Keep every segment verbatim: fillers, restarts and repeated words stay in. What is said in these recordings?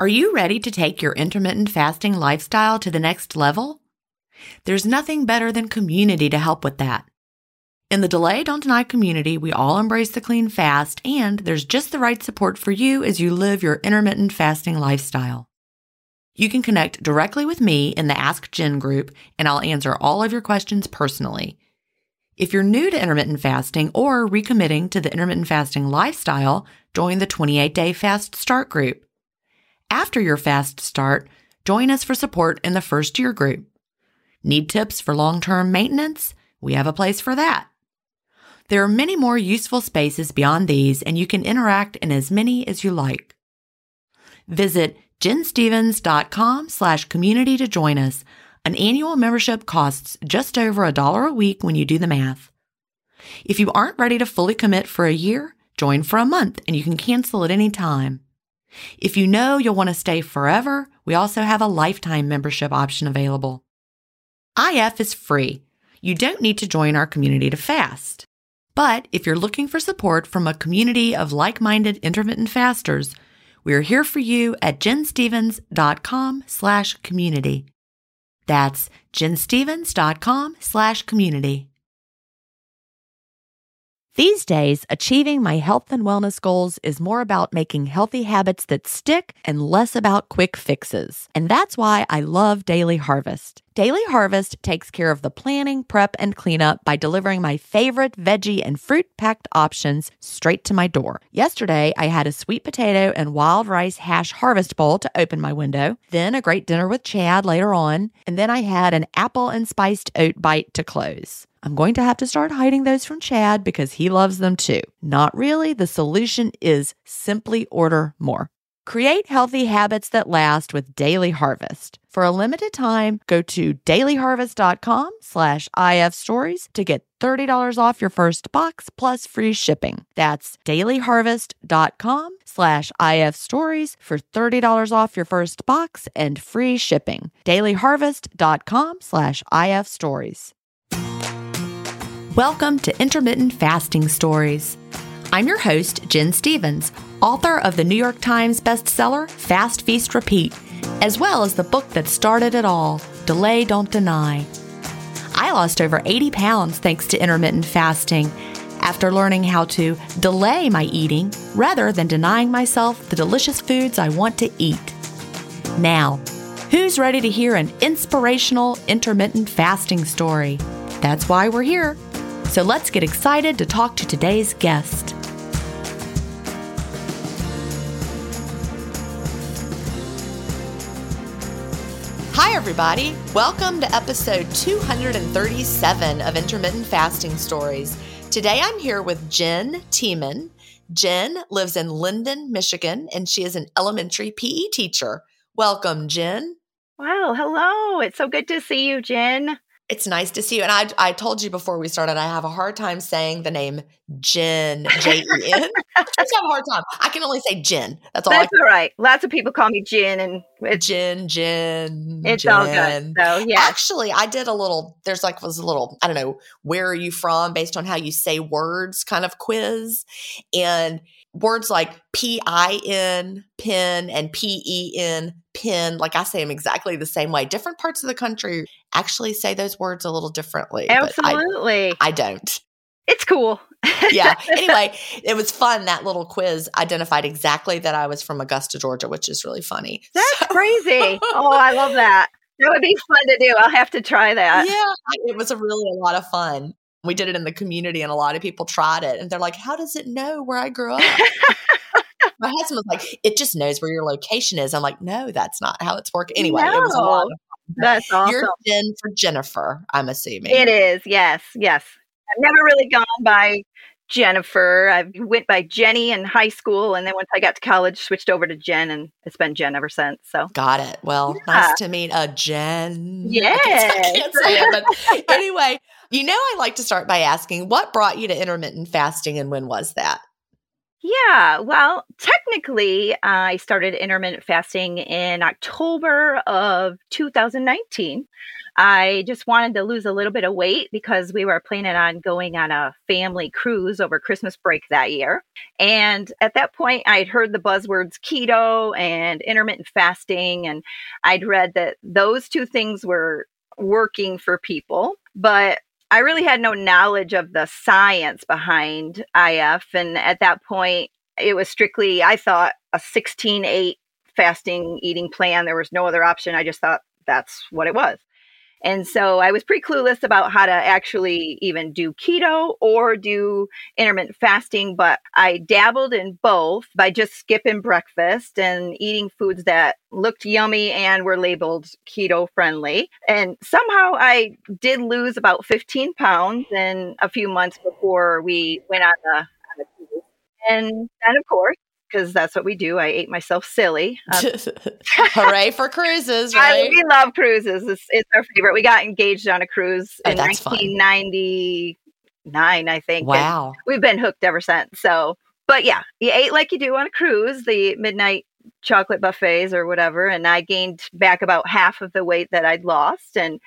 Are you ready to take your intermittent fasting lifestyle to the next level? There's nothing better than community to help with that. In the Delay Don't Deny community, we all embrace the clean fast, and there's just the right support for you as you live your intermittent fasting lifestyle. You can connect directly with me in the Ask Jen group, and I'll answer all of your questions personally. If you're new to intermittent fasting or recommitting to the intermittent fasting lifestyle, join the twenty-eight day Fast Start group. After your fast start, join us for support in the first year group. Need tips for long-term maintenance? We have a place for that. There are many more useful spaces beyond these, and you can interact in as many as you like. Visit jenstevens.com slash community to join us. An annual membership costs just over a dollar a week when you do the math. If you aren't ready to fully commit for a year, join for a month and you can cancel at any time. If you know you'll want to stay forever, we also have a lifetime membership option available. I F is free. You don't need to join our community to fast. But if you're looking for support from a community of like-minded intermittent fasters, we're here for you at jenstevens.com slash community. That's jenstevens.com slash community. These days, achieving my health and wellness goals is more about making healthy habits that stick and less about quick fixes. And that's why I love Daily Harvest. Daily Harvest takes care of the planning, prep, and cleanup by delivering my favorite veggie and fruit-packed options straight to my door. Yesterday, I had a sweet potato and wild rice hash harvest bowl to open my window, then a great dinner with Chad later on, and then I had an apple and spiced oat bite to close. I'm going to have to start hiding those from Chad because he loves them too. Not really. The solution is simply order more. Create healthy habits that last with Daily Harvest. For a limited time, go to dailyharvest.com slash IF stories to get thirty dollars off your first box plus free shipping. That's dailyharvest.com slash IF stories for thirty dollars off your first box and free shipping. dailyharvest.com slash IF stories. Welcome to Intermittent Fasting Stories. I'm your host, Jen Stevens, author of the New York Times bestseller, Fast, Feast, Repeat, as well as the book that started it all, Delay Don't Deny. I lost over eighty pounds thanks to intermittent fasting after learning how to delay my eating rather than denying myself the delicious foods I want to eat. Now, who's ready to hear an inspirational intermittent fasting story? That's why we're here. So let's get excited to talk to today's guest. Hi, everybody. Welcome to episode two hundred thirty-seven of Intermittent Fasting Stories. Today, I'm here with Jen Tiemann. Jen lives in Linden, Michigan, and she is an elementary P E teacher. Welcome, Jen. Wow. Hello. It's so good to see you, Jen. It's nice to see you. And I I told you before we started, I have a hard time saying the name Jen, J E N. I just have a hard time. I can only say Jen. That's all That's I can. all right. Lots of people call me Jen, and it's Jen, Jen, it's Jen. all good. So, yeah. Actually, I did a little, there's like, was a little, I don't know, where are you from based on how you say words kind of quiz. And words like P I N, pin, and P E N, pin, like I say them exactly the same way. Different parts of the country actually say those words a little differently. Absolutely. I, I don't. It's cool. Yeah. Anyway, it was fun. That little quiz identified exactly that I was from Augusta, Georgia, which is really funny. That's So- crazy. Oh, I love that. That would be fun to do. I'll have to try that. Yeah, it was a really a lot of fun. We did it in the community and a lot of people tried it and they're like, how does it know where I grew up? My husband was like, it just knows where your location is. I'm like, no, that's not how it's working. Anyway, No. it was a lot of fun. That's awesome. You're Jen for Jennifer, I'm assuming. It is. Yes. Yes. I've never really gone by Jennifer. I went by Jenny in high school. And then once I got to college, switched over to Jen, and it's been Jen ever since. So Got it. Well, Yeah. nice to meet a Jen. I Yes. can't, I can't say it, but anyway, you know, I like to start by asking, what brought you to intermittent fasting and when was that? Yeah, well, technically, I started intermittent fasting in October of two thousand nineteen. I just wanted to lose a little bit of weight because we were planning on going on a family cruise over Christmas break that year. And at that point, I'd heard the buzzwords keto and intermittent fasting, and I'd read that those two things were working for people. But I really had no knowledge of the science behind I F. And at that point, it was strictly, I thought, a sixteen eight fasting eating plan. There was no other option. I just thought that's what it was. And so I was pretty clueless about how to actually even do keto or do intermittent fasting, but I dabbled in both by just skipping breakfast and eating foods that looked yummy and were labeled keto friendly. And somehow I did lose about fifteen pounds in a few months before we went on the, on the cruise. And then, of course, because that's what we do. I ate myself silly. Um, Hooray for cruises, I, right? we love cruises. It's, it's our favorite. We got engaged on a cruise Oh, in that's nineteen ninety-nine, I think. and Wow. we've been hooked ever since. So, but yeah, you ate like you do on a cruise, the midnight chocolate buffets or whatever. And I gained back about half of the weight that I'd lost. And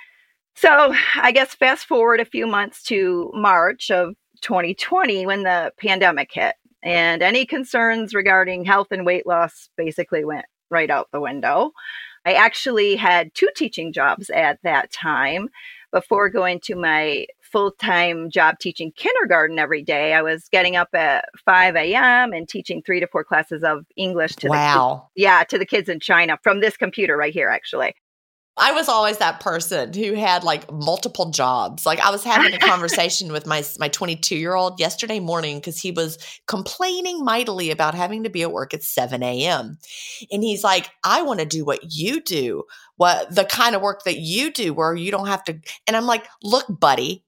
so I guess fast forward a few months to March of twenty twenty when the pandemic hit. And any concerns regarding health and weight loss basically went right out the window. I actually had two teaching jobs at that time before going to my full-time job teaching kindergarten every day. I was getting up at five a.m. and teaching three to four classes of English to Wow. the kids. Yeah, to the kids in China from this computer right here, actually. I was always that person who had like multiple jobs. Like I was having a conversation with my my twenty-two-year-old yesterday morning because he was complaining mightily about having to be at work at seven a.m. And he's like, I want to do what you do, what the kind of work that you do where you don't have to. And I'm like, look, buddy.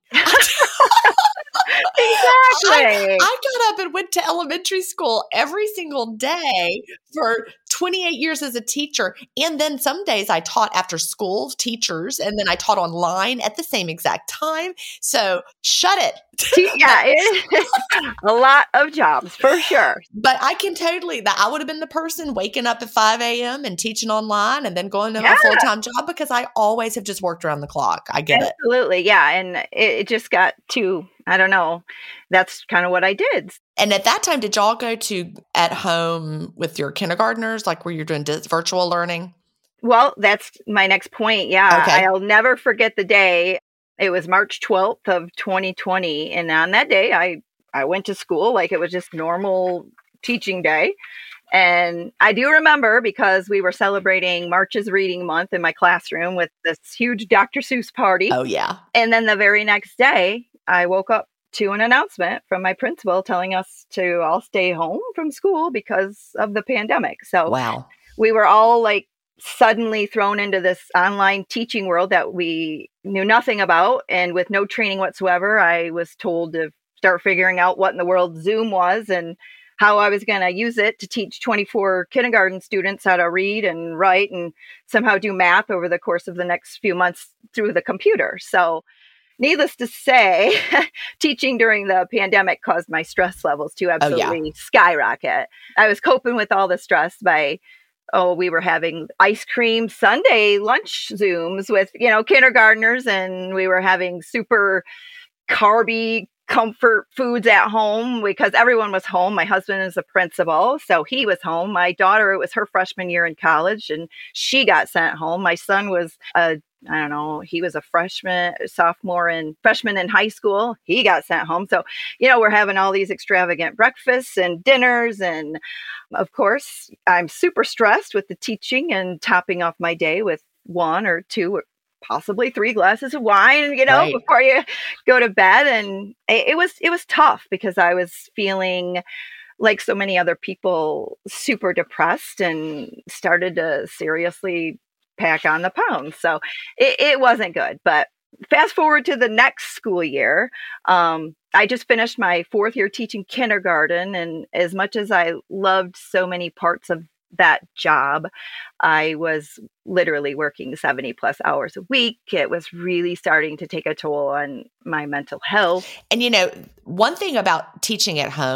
Exactly. I, I got up and went to elementary school every single day for twenty-eight years as a teacher. And then some days I taught after school teachers, and then I taught online at the same exact time. So shut it. Yeah, it, a lot of jobs for sure. But I can totally, that I would have been the person waking up at five a.m. and teaching online and then going to Yeah. my full-time job because I always have just worked around the clock. I get it. Absolutely. Yeah. And it, it just got to, I don't know, that's kind of what I did. And at that time, did y'all go to at home with your kindergartners, like where you're doing dis- virtual learning? Well, that's my next point. Yeah. Okay. I'll never forget the day. It was March twelfth of twenty twenty. And on that day, I, I went to school like it was just normal teaching day. And I do remember because we were celebrating March's Reading Month in my classroom with this huge Doctor Seuss party. Oh, yeah. And then the very next day, I woke up to an announcement from my principal telling us to all stay home from school because of the pandemic. So Wow. we were all like suddenly thrown into this online teaching world that we knew nothing about. And with no training whatsoever, I was told to start figuring out what in the world Zoom was and how I was going to use it to teach twenty-four kindergarten students how to read and write and somehow do math over the course of the next few months through the computer. So needless to say, teaching during the pandemic caused my stress levels to absolutely Oh, yeah. skyrocket. I was coping with all the stress by, oh, we were having ice cream Sunday lunch Zooms with, you know, kindergartners, and we were having super carby comfort foods at home because everyone was home. My husband is a principal, so he was home. My daughter, it was her freshman year in college, and she got sent home. My son was a I don't know, he was a freshman, sophomore, and freshman in high school. He got sent home. So, you know, we're having all these extravagant breakfasts and dinners. And of course, I'm super stressed with the teaching and topping off my day with one or two or possibly three glasses of wine, you know, Right. before you go to bed. And it, it was, it was tough because I was feeling like so many other people, super depressed and started to seriously pack on the pounds. So it, it wasn't good. But fast forward to the next school year, um, I just finished my fourth year teaching kindergarten. And as much as I loved so many parts of that job, I was literally working seventy plus hours a week. It was really starting to take a toll on my mental health. And, you know, one thing about teaching at home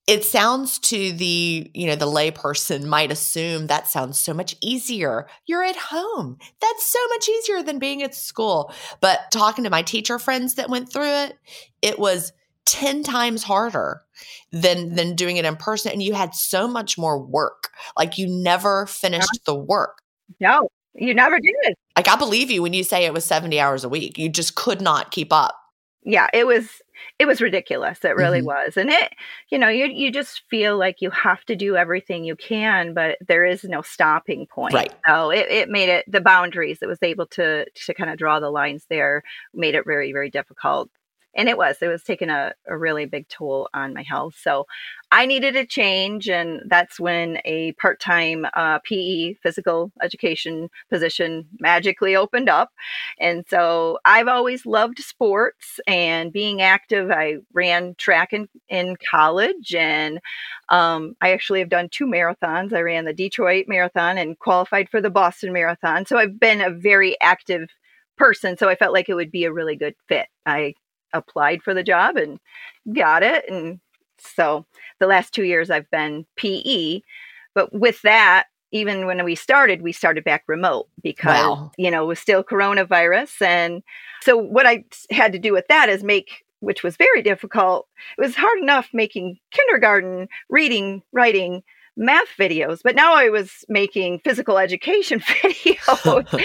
it sounds to the, you know, the lay person might assume that sounds so much easier. You're at home. That's so much easier than being at school. But talking to my teacher friends that went through it, it was ten times harder than than doing it in person. And you had so much more work. Like you never finished the work. No, you never did. Like I believe you when you say it was seventy hours a week. You just could not keep up. Yeah, it was it was ridiculous. It really Mhm. was. And it, you know, you you just feel like you have to do everything you can, but there is no stopping point. Right. So it, it made it the boundaries. It was able to to kind of draw the lines there, made it very, very difficult. And it was, it was taking a, a really big toll on my health. So I needed a change. And that's when a part-time uh, P E, physical education position magically opened up. And so I've always loved sports and being active. I ran track in, in college, and um, I actually have done two marathons. I ran the Detroit Marathon and qualified for the Boston Marathon. So I've been a very active person. So I felt like it would be a really good fit. I applied for the job and got it. And so the last two years I've been P E, but with that, even when we started, we started back remote because, Wow. you know, it was still coronavirus. And so what I had to do with that is make, which was very difficult. It was hard enough making kindergarten, reading, writing, math videos, but now I was making physical education videos.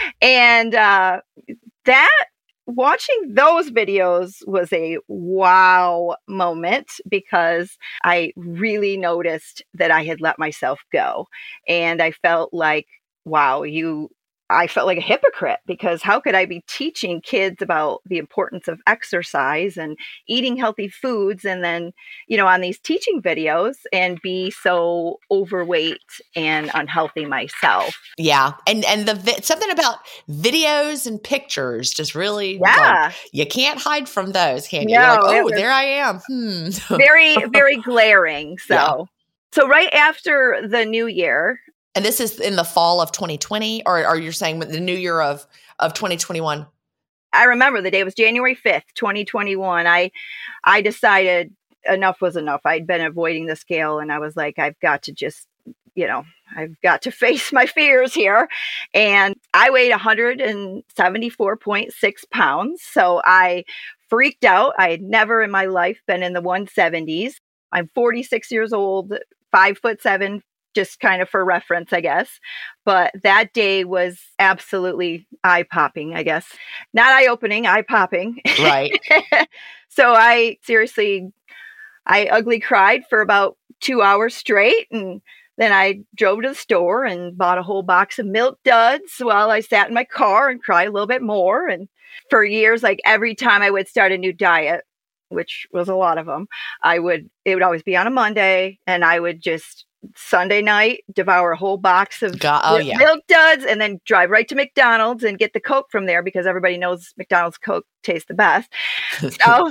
and uh, that watching those videos was a wow moment because I really noticed that I had let myself go. And I felt like, wow, you, I felt like a hypocrite because how could I be teaching kids about the importance of exercise and eating healthy foods and then, you know, on these teaching videos and be so overweight and unhealthy myself? Yeah. And and the vi- something about videos and pictures just really, Yeah. like, you can't hide from those, can you? No, You're like, it oh, was there I am. Hmm. very, very glaring. So, Yeah. so right after the new year, And this is in the fall of twenty twenty, or are you saying the new year of, of twenty twenty-one? I remember the day was January fifth, twenty twenty-one. I, I decided enough was enough. I'd been avoiding the scale and I was like, I've got to just, you know, I've got to face my fears here. And I weighed one hundred seventy-four point six pounds. So I freaked out. I had never in my life been in the one seventies. I'm forty-six years old, five foot seven, just kind of for reference, I guess. But that day was absolutely eye-popping, I guess. Not eye-opening, eye-popping. Right. So I seriously, I ugly cried for about two hours straight. And then I drove to the store and bought a whole box of Milk Duds while I sat in my car and cried a little bit more. And for years, like every time I would start a new diet, which was a lot of them, I would, it would always be on a Monday and I would just Sunday night devour a whole box of God, oh, yeah. Milk Duds and then drive right to McDonald's and get the Coke from there because everybody knows McDonald's Coke tastes the best. So,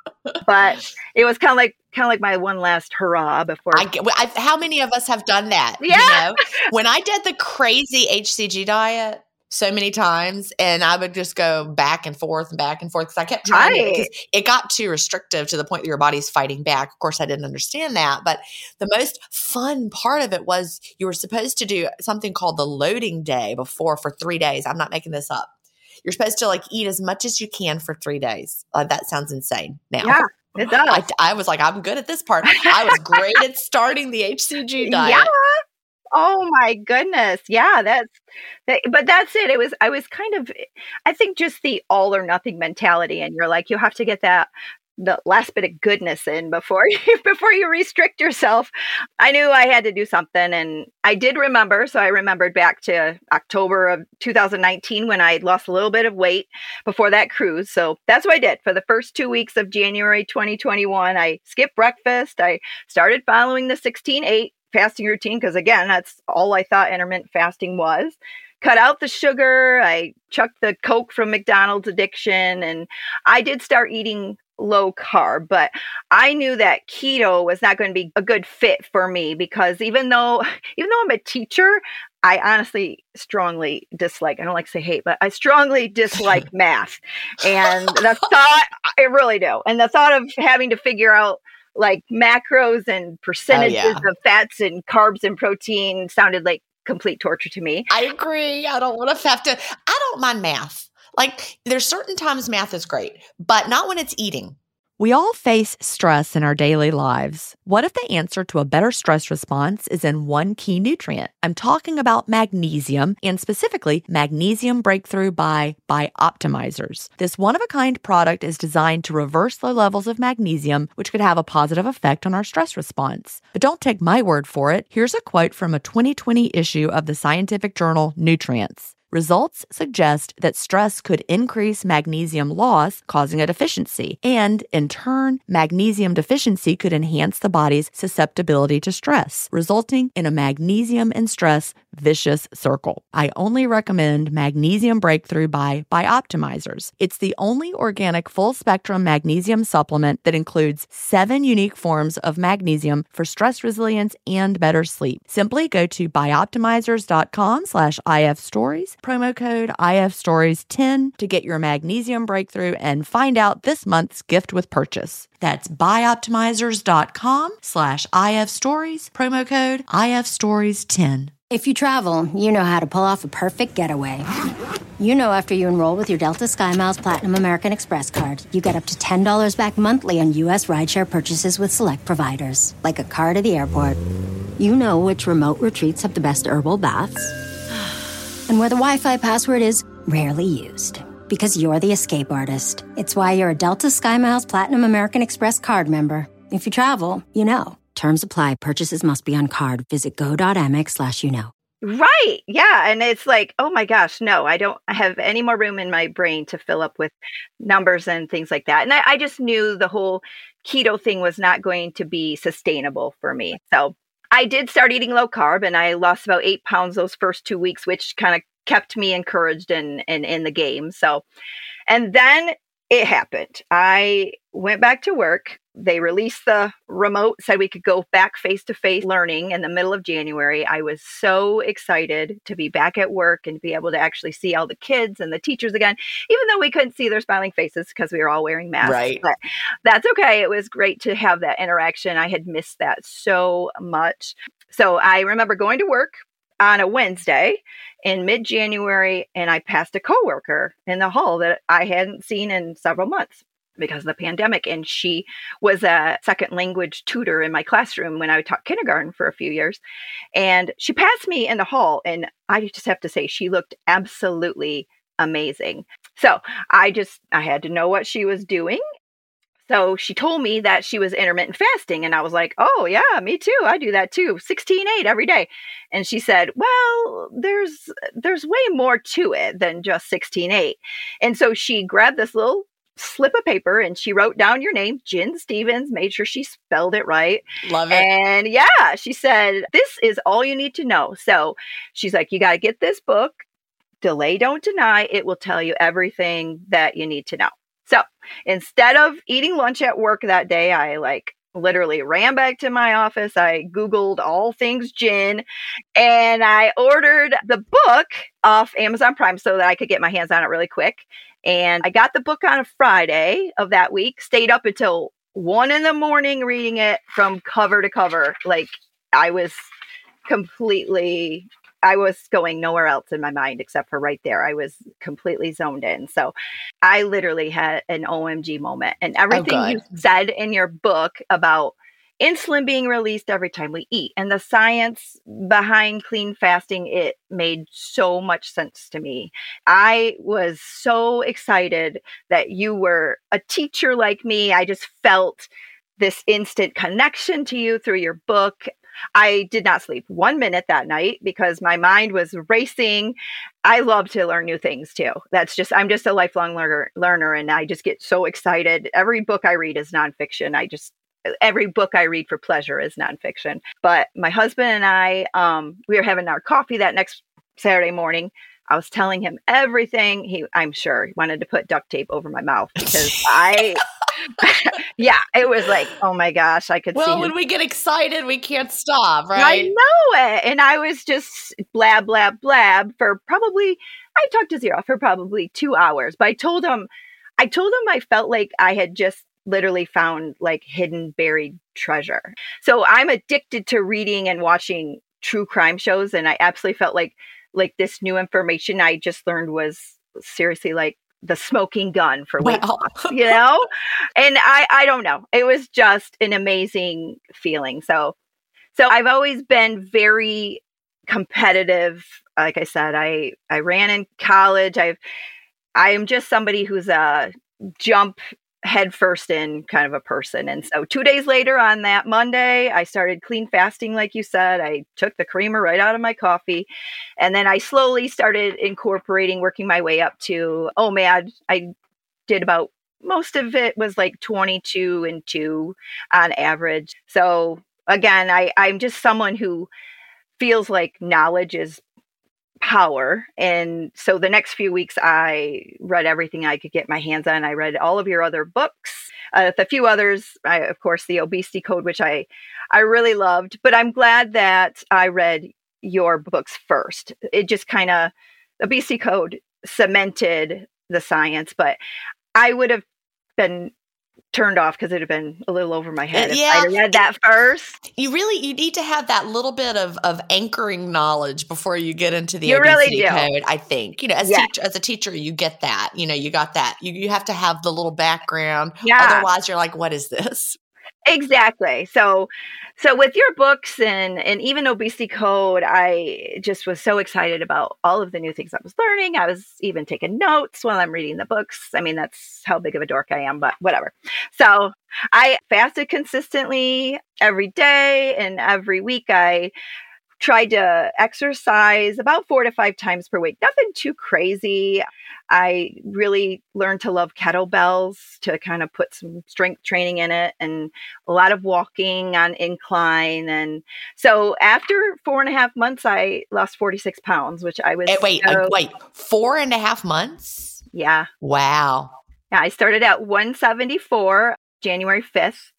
but it was kind of like kind of like my one last hurrah before. I, get- I, how many of us have done that? Yeah. You know? When I did the crazy H C G diet so many times, and I would just go back and forth and back and forth because I kept trying it Right. because it got too restrictive to the point that your body's fighting back. Of course, I didn't understand that, but the most fun part of it was you were supposed to do something called the loading day before for three days. I'm not making this up. You're supposed to like eat as much as you can for three days. Uh, that sounds insane now. Yeah, it does. I, I was like, I'm good at this part. I was great at starting the H C G diet. Yeah. Oh my goodness. Yeah, that's that, but that's it. It was I was kind of I think just the all or nothing mentality and you're like you have to get that the last bit of goodness in before you before you restrict yourself. I knew I had to do something and I did remember, so I remembered back to October of two thousand nineteen when I had lost a little bit of weight before that cruise. So that's what I did. For the first two weeks of January twenty twenty-one, I skipped breakfast. I started following the sixteen eight fasting routine because again, that's all I thought intermittent fasting was. Cut out the sugar. I chucked the Coke from McDonald's addiction, and I did start eating low carb, but I knew that keto was not going to be a good fit for me because even though even though I'm a teacher, I honestly strongly dislike, I don't like to say hate, but I strongly dislike math. And the thought, I really do. And the thought of having to figure out like macros and percentages oh, yeah. of fats and carbs and protein sounded like complete torture to me. I agree. I don't want to have to, I don't mind math. Like there's certain times math is great, but not when it's eating. We all face stress in our daily lives. What if the answer to a better stress response is in one key nutrient? I'm talking about magnesium, and specifically Magnesium Breakthrough by Bioptimizers. This one-of-a-kind product is designed to reverse low levels of magnesium, which could have a positive effect on our stress response. But don't take my word for it. Here's a quote from a twenty twenty issue of the scientific journal Nutrients. Results suggest that stress could increase magnesium loss, causing a deficiency, and in turn, magnesium deficiency could enhance the body's susceptibility to stress, resulting in a magnesium and stress vicious circle. I only recommend Magnesium Breakthrough by Bioptimizers. It's the only organic full-spectrum magnesium supplement that includes seven unique forms of magnesium for stress resilience and better sleep. Simply go to bioptimizers.com slash ifstories, promo code I F stories ten to get your Magnesium Breakthrough and find out this month's gift with purchase. That's bioptimizers.com slash ifstories, promo code I F stories ten. If you travel, you know how to pull off a perfect getaway. You know after you enroll with your Delta SkyMiles Platinum American Express card, you get up to ten dollars back monthly on U S rideshare purchases with select providers, like a car to the airport. You know which remote retreats have the best herbal baths, and where the Wi-Fi password is rarely used. Because you're the escape artist. It's why you're a Delta SkyMiles Platinum American Express card member. If you travel, you know. Terms apply. Purchases must be on card. Visit go.amex slash you know. Right. Yeah. And it's like, oh my gosh, no, I don't have any more room in my brain to fill up with numbers and things like that. And I, I just knew the whole keto thing was not going to be sustainable for me. So I did start eating low carb, and I lost about eight pounds those first two weeks, which kind of kept me encouraged and in, in, in the game. So, and then it happened. I went back to work. They released the remote, said we could go back face-to-face learning in the middle of January. I was so excited to be back at work and to be able to actually see all the kids and the teachers again, even though we couldn't see their smiling faces because we were all wearing masks. Right. But that's okay. It was great to have that interaction. I had missed that so much. So I remember going to work on a Wednesday in mid-January, and I passed a coworker in the hall that I hadn't seen in several months because of the pandemic. And she was a second language tutor in my classroom when I taught kindergarten for a few years. And she passed me in the hall, and I just have to say, she looked absolutely amazing. So I just, I had to know what she was doing. So she told me that she was intermittent fasting, and I was like, oh yeah, me too. I do that too. sixteen eight every day. And she said, well, there's, there's way more to it than just sixteen eight. And so she grabbed this little slip of paper and she wrote down your name, Gin Stephens, made sure she spelled it right. Love it. And yeah, she said, this is all you need to know. So she's like, you got to get this book, Delay, Don't Deny. It will tell you everything that you need to know. So instead of eating lunch at work that day, I like literally ran back to my office. I Googled all things gin, and I ordered the book off Amazon Prime so that I could get my hands on it really quick. And I got the book on a Friday of that week, stayed up until one in the morning reading it from cover to cover. Like I was completely, I was going nowhere else in my mind except for right there. I was completely zoned in. So I literally had an O M G moment. And everything oh, you said in your book about insulin being released every time we eat and the science behind clean fasting, it made so much sense to me. I was so excited that you were a teacher like me. I just felt this instant connection to you through your book. I did not sleep one minute that night because my mind was racing. I love to learn new things too. That's just, I'm just a lifelong learner, learner, and I just get so excited. Every book I read is nonfiction. I just, every book I read for pleasure is nonfiction. But my husband and I, um, we were having our coffee that next Saturday morning. I was telling him everything. He, I'm sure, he wanted to put duct tape over my mouth because I, yeah, it was like, oh my gosh, I could well, see. Well, when we get excited, we can't stop, right? I know it. And I was just blab, blab, blab for probably, I talked to Zero for probably two hours. But I told him, I told him I felt like I had just literally found like hidden buried treasure. So I'm addicted to reading and watching true crime shows. And I absolutely felt like, like this new information I just learned was seriously like the smoking gun for weight Wow. loss, you know? And I, I don't know. It was just an amazing feeling. So, so I've always been very competitive. Like I said, I, I ran in college. I've, I am just somebody who's a jump headfirst in kind of a person. And so two days later on that Monday, I started clean fasting. Like you said, I took the creamer right out of my coffee. And then I slowly started incorporating, working my way up to, oh man, I did about, most of it was like twenty-two and two on average. So again, I, I'm just someone who feels like knowledge is power. And so the next few weeks, I read everything I could get my hands on. I read all of your other books, uh, a few others, I, of course, the Obesity Code, which I, I really loved. But I'm glad that I read your books first. It just kind of, Obesity Code cemented the science, but I would have been turned off because it had been a little over my head. Yeah. If I read that first. You really, you need to have that little bit of, of anchoring knowledge before you get into the You obesity really do. code, I think. You know, as, Yeah. teach, as a teacher, you get that. You know, you got that. You, you have to have the little background. Yeah. Otherwise, you're like, what is this? Exactly. So, so with your books and, and even Obesity Code, I just was so excited about all of the new things I was learning. I was even taking notes while I'm reading the books. I mean, that's how big of a dork I am, but whatever. So I fasted consistently every day, and every week I tried to exercise about four to five times per week. Nothing too crazy. I really learned to love kettlebells to kind of put some strength training in it, and a lot of walking on incline. And so after four and a half months, I lost forty-six pounds, which I was. Hey, wait, so, uh, wait, four and a half months? Yeah. Wow. Yeah. I started at one seventy-four January fifth.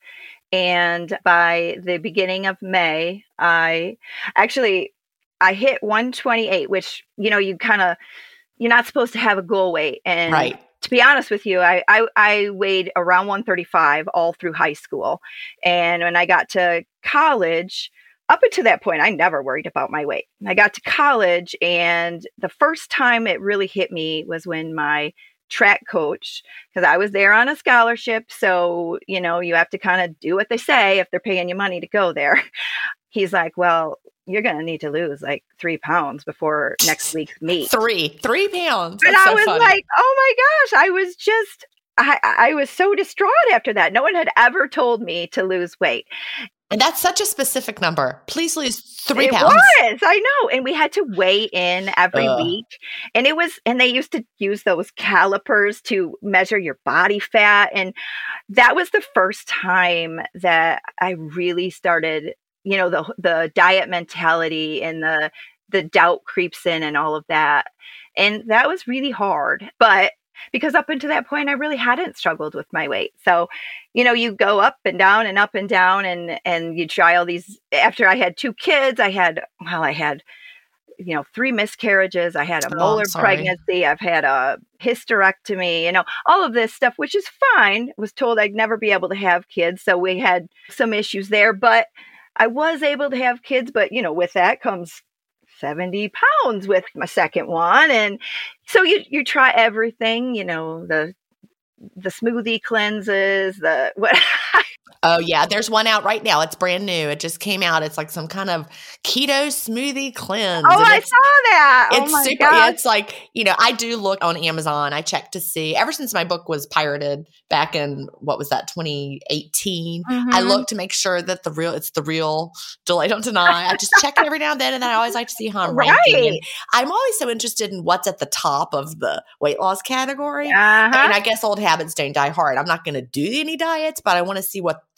And by the beginning of May, I actually, I hit one twenty-eight, which, you know, you kind of, you're not supposed to have a goal weight. And Right. to be honest with you, I, I, I weighed around one thirty-five all through high school. And when I got to college, up until that point, I never worried about my weight. I got to college, and the first time it really hit me was when my track coach, because I was there on a scholarship. So, you know, you have to kind of do what they say if they're paying you money to go there. He's like, well, you're going to need to lose like three pounds before next week's meet. Three, three pounds. And That's I so was funny. like, oh my gosh, I was just, I, I was so distraught after that. No one had ever told me to lose weight. And that's such a specific number. Please lose three It pounds. was, I know. And we had to weigh in every Ugh. week. And it was, and they used to use those calipers to measure your body fat. And that was the first time that I really started, you know, the the diet mentality and the the doubt creeps in and all of that. And that was really hard. But because up until that point, I really hadn't struggled with my weight. So, you know, you go up and down and up and down, and, and you try all these. After I had two kids, I had, well, I had, you know, three miscarriages. I had a Oh, molar sorry. pregnancy. I've had a hysterectomy, you know, all of this stuff, which is fine. Was told I'd never be able to have kids. So we had some issues there, but I was able to have kids. But, you know, with that comes seventy pounds with my second one. And so you, you try everything, you know, the, the smoothie cleanses, the, what, Oh, yeah. There's one out right now. It's brand new. It just came out. It's like some kind of keto smoothie cleanse. oh, and I it's, saw that. It's oh my super. Yeah, gosh. it's like, you know, I do look on Amazon. I check to see. Ever since my book was pirated back in, what was that, twenty eighteen, I Mhm. look to make sure that the real, it's the real Delay Don't Deny. I just check it every now and then. And then I always like to see how I'm ranking. Right. And I'm always so interested in what's at the top of the weight loss category. Uh-huh. And I guess old habits don't die hard. I'm not going to do any diets, but I want to see what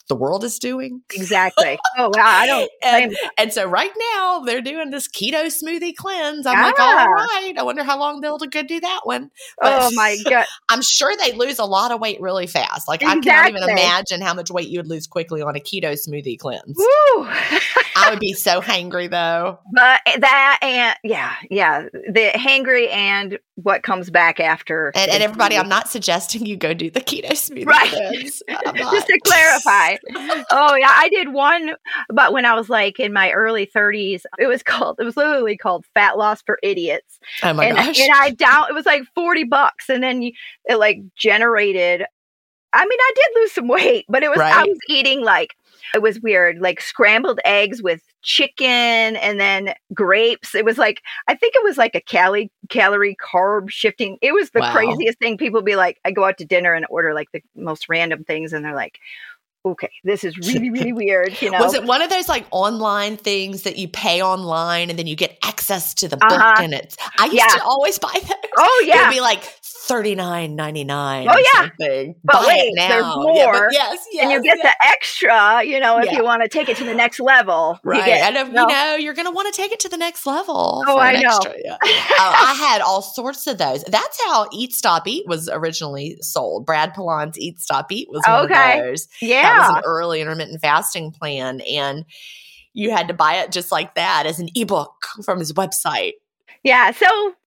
the world is doing. Exactly. Oh, wow. I don't. and, and so right now they're doing this keto smoothie cleanse. I'm yeah. like, all right. I wonder how long they'll go do that one. But oh my God. I'm sure they lose a lot of weight really fast. Like exactly. I cannot even imagine how much weight you would lose quickly on a keto smoothie cleanse. Woo. I would be so hangry though. But that and yeah, yeah. The hangry and what comes back after. And, and everybody, I'm not suggesting you go do the keto smoothie right. cleanse. Just to clarify. Oh yeah, I did one, but when I was like in my early thirties, it was called, it was literally called Fat Loss for Idiots. Oh my and, gosh. And I down, it was like forty bucks. And then you, it like generated, I mean, I did lose some weight, but it was, right. I was eating like, it was weird, like scrambled eggs with chicken and then grapes. It was like, I think it was like a calorie, calorie carb shifting. It was the wow. craziest thing. People be like, I go out to dinner and order like the most random things. And they're like, okay, this is really, really weird. You know, was it one of those like online things that you pay online and then you get access to the book uh-huh. and it's, I used yeah. to always buy those. Oh yeah. It would be like thirty-nine ninety-nine. Oh yeah. Something. But buy wait, it now. there's more. Yeah, but yes, yes. And you get yes. the extra, you know, if yeah. you want to take it to the next level. Right. You, get, and if, you, know, you know, you're going to want to take it to the next level. Oh, I know. Extra, yeah. uh, I had all sorts of those. That's how Eat Stop Eat was originally sold. Brad Pilon's Eat Stop Eat was one okay. of those. Yeah. That was an early intermittent fasting plan. And you had to buy it just like that as an ebook from his website. Yeah. So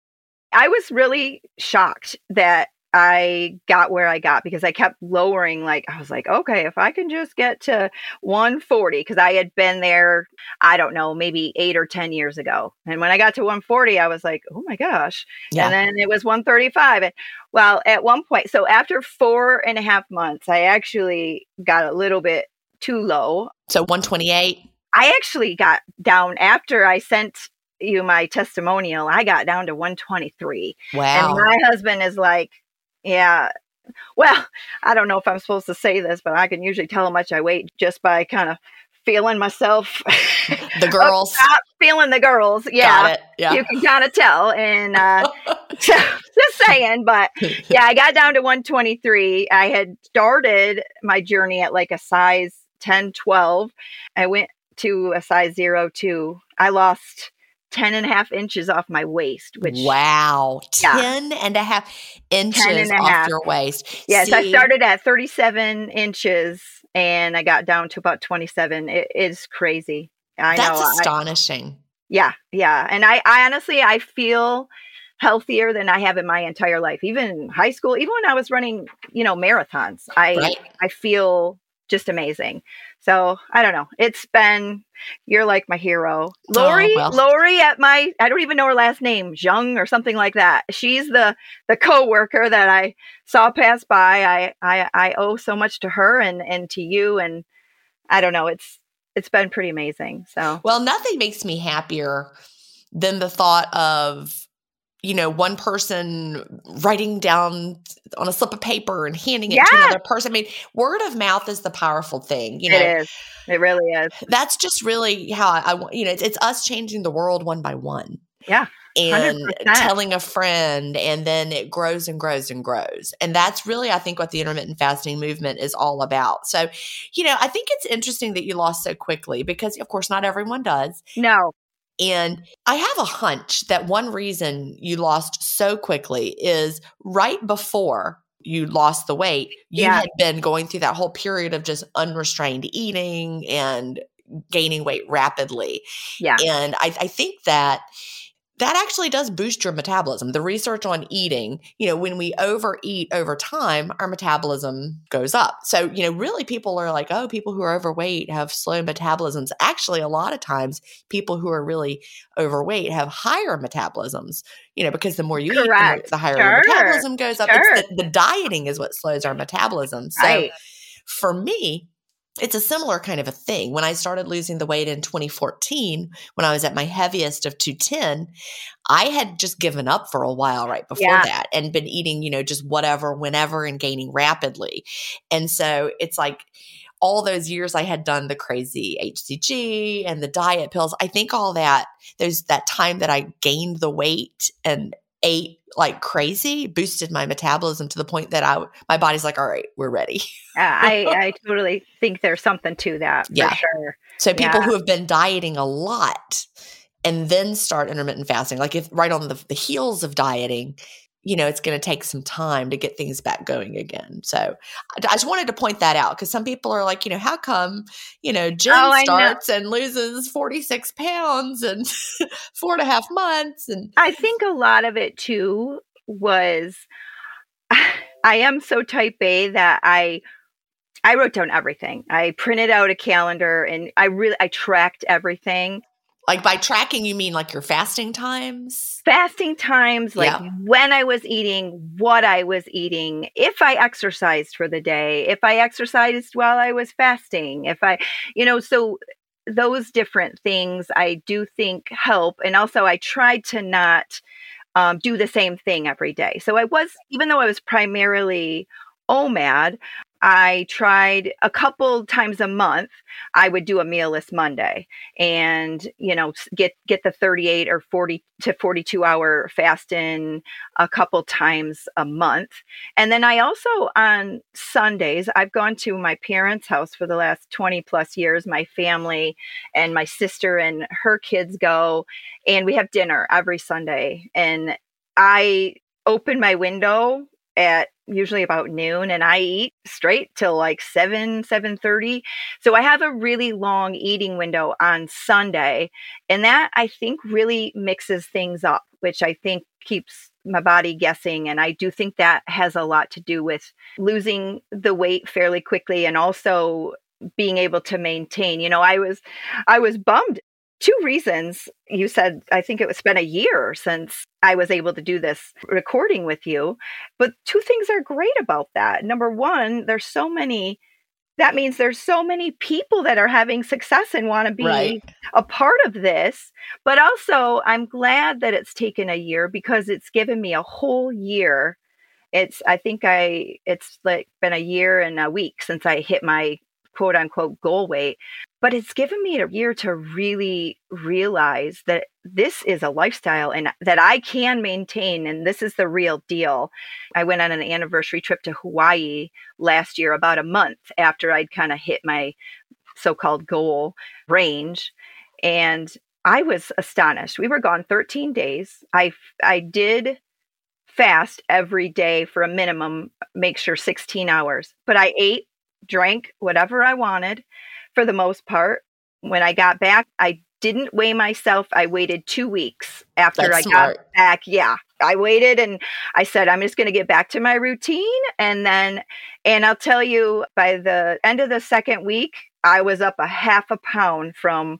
I was really shocked that I got where I got because I kept lowering. Like, I was like, okay, if I can just get to one forty, because I had been there, I don't know, maybe eight or ten years ago. And when I got to one forty, I was like, oh my gosh. Yeah. And then it was one thirty-five. And well, at one point, so after four and a half months, I actually got a little bit too low. So one twenty-eight? I actually got down after I sent you my testimonial. I got down to one twenty-three. Wow. And my husband is like, yeah, well, I don't know if I'm supposed to say this, but I can usually tell how much I weigh just by kind of feeling myself. The girls. feeling the girls. Yeah. Got it. Yeah. You can kind of tell. And uh, just saying, but yeah, I got down to one twenty-three. I had started my journey at like a size ten, twelve. I went to a size zero two. I lost ten and a half inches off my waist, which wow, yeah. ten and a half inches and a off half. your waist. Yes. See, I started at thirty-seven inches and I got down to about twenty-seven. It is crazy. I that's know. astonishing. I, yeah. Yeah. And I, I honestly, I feel healthier than I have in my entire life, even in high school, even when I was running, you know, marathons, I, right. I feel just amazing. So I don't know. It's been, you're like my hero. Lori, oh, well. Lori at my, I don't even know her last name, Zhang or something like that. She's the, the coworker that I saw pass by. I, I, I owe so much to her and, and to you. And I don't know. It's, it's been pretty amazing. So, well, nothing makes me happier than the thought of, you know, one person writing down on a slip of paper and handing it yeah. to another person. I mean, word of mouth is the powerful thing. You know, it is. It really is. That's just really how I, I you know, it's, it's us changing the world one by one. Yeah. And one hundred percent. telling a friend, and then it grows and grows and grows. And that's really, I think, what the intermittent fasting movement is all about. So, you know, I think it's interesting that you lost so quickly because, of course, not everyone does. No. And I have a hunch that one reason you lost so quickly is right before you lost the weight, you yeah. had been going through that whole period of just unrestrained eating and gaining weight rapidly. Yeah. And I, I think that that actually does boost your metabolism. The research on eating, you know, when we overeat over time, our metabolism goes up. So, you know, really people are like, oh, people who are overweight have slow metabolisms. Actually, a lot of times people who are really overweight have higher metabolisms, you know, because the more you Correct. eat, the higher sure. your metabolism goes up. Sure. It's the, the dieting is what slows our metabolism. So right. for me, it's a similar kind of a thing. When I started losing the weight in twenty fourteen, when I was at my heaviest of two ten, I had just given up for a while right before yeah. that and been eating, you know, just whatever, whenever, and gaining rapidly. And so it's like all those years I had done the crazy H C G and the diet pills. I think all that, there's that time that I gained the weight and ate like crazy, boosted my metabolism to the point that I, my body's like, all right, we're ready. Uh, I, I totally think there's something to that for Yeah. sure. So people Yeah. who have been dieting a lot and then start intermittent fasting, like if right on the, the heels of dieting, you know, it's going to take some time to get things back going again. So I, I just wanted to point that out because some people are like, you know, how come, you know, Jen Oh, I know. starts and loses forty-six pounds in four and a half months. And I think a lot of it too was I am so type A that I I wrote down everything. I printed out a calendar and I really I tracked everything. like by tracking, you mean like your fasting times? Fasting times, like Yeah. when I was eating, what I was eating, if I exercised for the day, if I exercised while I was fasting, if I, you know, so those different things I do think help. And also I tried to not um, do the same thing every day. So I was, even though I was primarily O M A D, I tried a couple times a month. I would do a mealless Monday and, you know, get, get the thirty-eight or forty to forty-two hour fast in a couple times a month. And then I also on Sundays, I've gone to my parents' house for the last twenty plus years. My family and my sister and her kids go and we have dinner every Sunday. And I open my window at usually about noon and I eat straight till like seven, seven thirty. So I have a really long eating window on Sunday. And that I think really mixes things up, which I think keeps my body guessing. And I do think that has a lot to do with losing the weight fairly quickly and also being able to maintain. You know, I was, I was bummed. Two reasons. You said, I think it was been a year since I was able to do this recording with you. But two things are great about that. Number one, there's so many, that means there's so many people that are having success and want to be Right. a part of this. But also, I'm glad that it's taken a year because it's given me a whole year. It's, I think I, it's like been a year and a week since I hit my quote unquote goal weight. But it's given me a year to really realize that this is a lifestyle and that I can maintain. And this is the real deal. I went on an anniversary trip to Hawaii last year, about a month after I'd kind of hit my so-called goal range. And I was astonished. We were gone thirteen days. I, I did fast every day for a minimum, make sure sixteen hours, but I ate, drank whatever I wanted. For the most part, when I got back, I didn't weigh myself. I waited two weeks after That's I smart. got back. Yeah, I waited and I said, I'm just going to get back to my routine. And then, and I'll tell you, by the end of the second week, I was up a half a pound from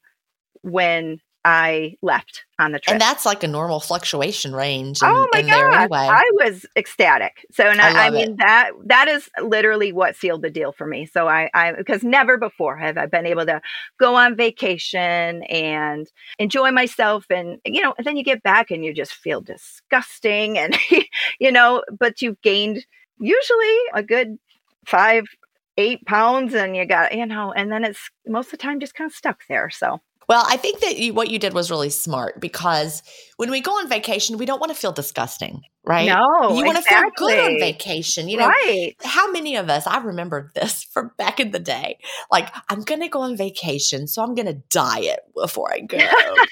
when I left on the trip. And that's like a normal fluctuation range in, Oh my in there God. anyway. I was ecstatic. So, and I I, I love mean, it. that, that is literally what sealed the deal for me. So I, I, because never before have I been able to go on vacation and enjoy myself. And, you know, and then you get back and you just feel disgusting and, you know, but you've gained usually a good five, eight pounds and you got, you know, and then it's most of the time just kind of stuck there. So. Well, I think that you, what you did was really smart because when we go on vacation, we don't want to feel disgusting, right? No, you want to feel good on exactly. vacation. You know, Right. how many of us, I remember this from back in the day, like, I'm going to go on vacation, so I'm going to diet before I go.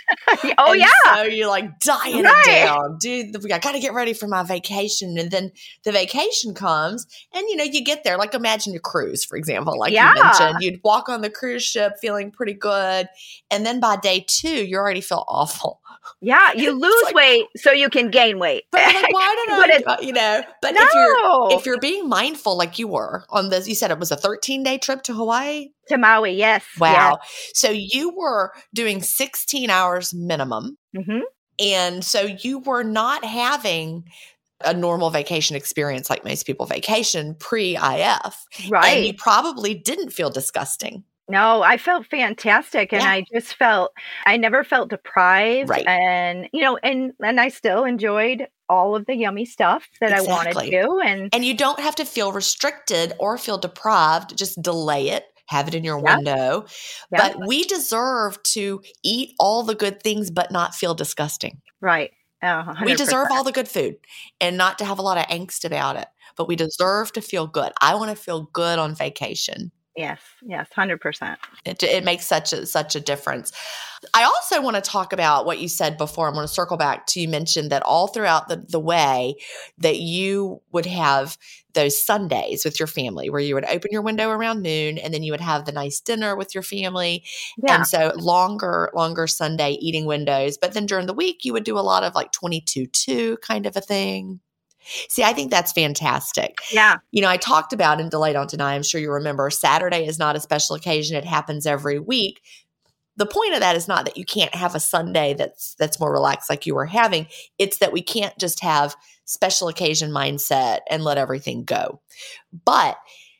Oh, And yeah. So you're like dieting Right. it down, dude. I got to get ready for my vacation. And then the vacation comes and, you know, you get there, like imagine a cruise, for example, like Yeah. you mentioned, you'd walk on the cruise ship feeling pretty good. And then by day two, you already feel awful. Yeah, you It's lose like- weight so you can gain weight. But you're like, why But did it's- I, uh, you know, but No. if you're, if you're being mindful, like you were on this, you said it was a thirteen day trip to Hawaii. To Maui, yes. Wow. So you were doing sixteen hours minimum. Yes. Hmm. And so you were not having a normal vacation experience like most people vacation pre-I F. Right. And you probably didn't feel disgusting. No, I felt fantastic. And Yeah. I just felt, I never felt deprived. Right. And, you know, and, and I still enjoyed all of the yummy stuff that I wanted Exactly. to. And And you don't have to feel restricted or feel deprived. Just delay it. Have it in your Yeah. window. Yeah. But we deserve to eat all the good things, but not feel disgusting. right. Oh, We one hundred percent. deserve all the good food and not to have a lot of angst about it, but we deserve to feel good. I want to feel good on vacation. Yes, yes, one hundred percent. It, it makes such a, such a difference. I also want to talk about what you said before. I'm going to circle back to, you mentioned that all throughout the, the way that you would have those Sundays with your family where you would open your window around noon and then you would have the nice dinner with your family. Yeah. And so longer, longer Sunday eating windows. But then during the week, you would do a lot of like twenty-two two kind of a thing. See, I think that's fantastic. Yeah. You know, I talked about in Delay Don't Deny, I'm sure you remember, Saturday is not a special occasion. It happens every week. The point of that is not that you can't have a Sunday that's that's more relaxed like you were having. It's that we can't just have special occasion mindset and let everything go. But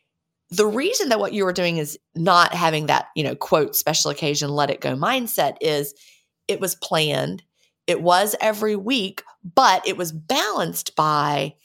the reason that what you were doing is not having that, you know, quote, special occasion, let it go mindset is it was planned. It was every week, but it was balanced by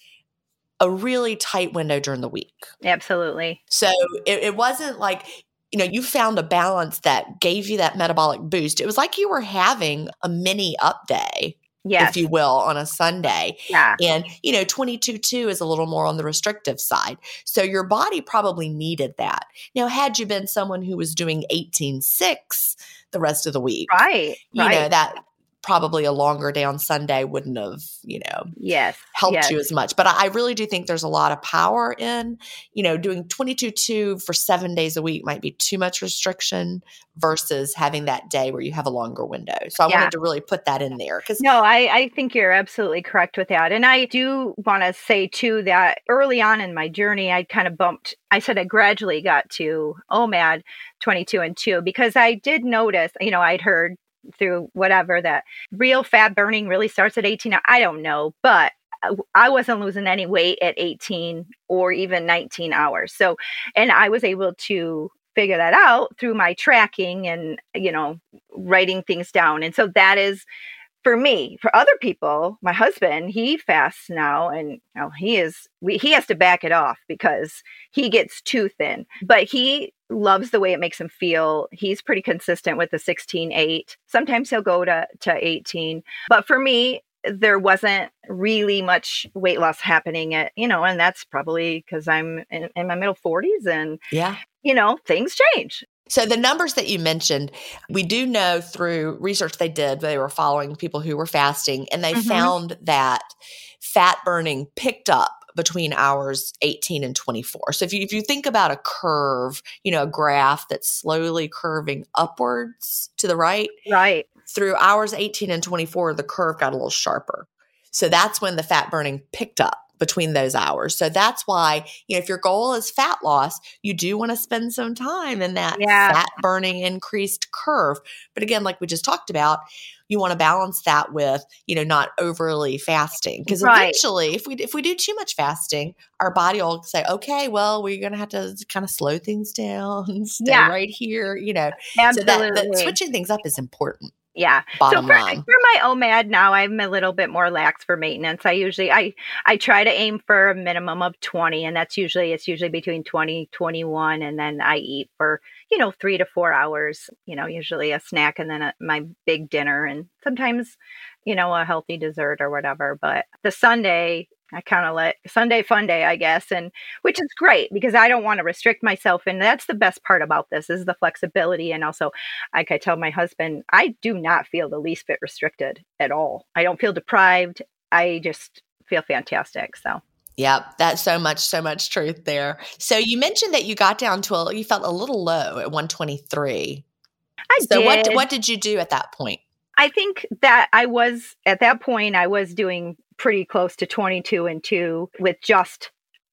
a really tight window during the week. Absolutely. So it, it wasn't like, you know, you found a balance that gave you that metabolic boost. It was like you were having a mini up day, Yes. if you will, on a Sunday. Yeah. And, you know, twenty-two two is a little more on the restrictive side. So your body probably needed that. Now, had you been someone who was doing eighteen six the rest of the week, Right. you right. know, that probably a longer day on Sunday wouldn't have, you know, Yes. helped yes. you as much. But I I really do think there's a lot of power in, you know, doing twenty-two two for seven days a week might be too much restriction versus having that day where you have a longer window. So I Yeah. wanted to really put that in there. Because No, I, I think you're absolutely correct with that. And I do want to say, too, that early on in my journey, I kind of bumped, I said I gradually got to O M A D twenty-two and two because I did notice, you know, I'd heard through whatever that real fat burning really starts at eighteen. I don't know, but I wasn't losing any weight at eighteen or even nineteen hours. So, and I was able to figure that out through my tracking and, you know, writing things down. And so that is for me. For other people, my husband, he fasts now, and you know, he is we, he has to back it off because he gets too thin. But he loves the way it makes him feel. He's pretty consistent with the sixteen eight. Sometimes he'll go to to eighteen. But for me, there wasn't really much weight loss happening at, you know, and that's probably because I'm in, in my middle forties and, yeah. you know, things change. So the numbers that you mentioned, we do know through research they did, they were following people who were fasting, and they Mhm. found that fat burning picked up between hours eighteen and twenty-four. So if you if you think about a curve, you know, a graph that's slowly curving upwards to the right, Right. through hours eighteen and twenty-four, the curve got a little sharper. So that's when the fat burning picked up between those hours. So that's why, you know, if your goal is fat loss, you do want to spend some time in that Yeah. fat burning increased curve. But again, like we just talked about, you want to balance that with, you know, not overly fasting. Because Right. eventually, if we if we do too much fasting, our body will say, okay, well, we're going to have to kind of slow things down, stay Yeah. right here, you know. Absolutely. So that, that switching things up is important. Yeah. Bottom so for, line. for my O M A D now, I'm a little bit more lax for maintenance. I usually, I, I try to aim for a minimum of twenty, and that's usually, it's usually between twenty, twenty-one. And then I eat for, you know, three to four hours, you know, usually a snack and then a, my big dinner and sometimes, you know, a healthy dessert or whatever. But the Sunday, I kind of let Sunday fun day, I guess, and which is great because I don't want to restrict myself. And that's the best part about this is the flexibility. And also, like I tell my husband, I do not feel the least bit restricted at all. I don't feel deprived. I just feel fantastic. So. Yep, that's so much, so much truth there. So you mentioned that you got down to a, you felt a little low at one twenty-three. I so did. what what did you do at that point? I think that I was at that point, I was doing pretty close to twenty-two and two with just,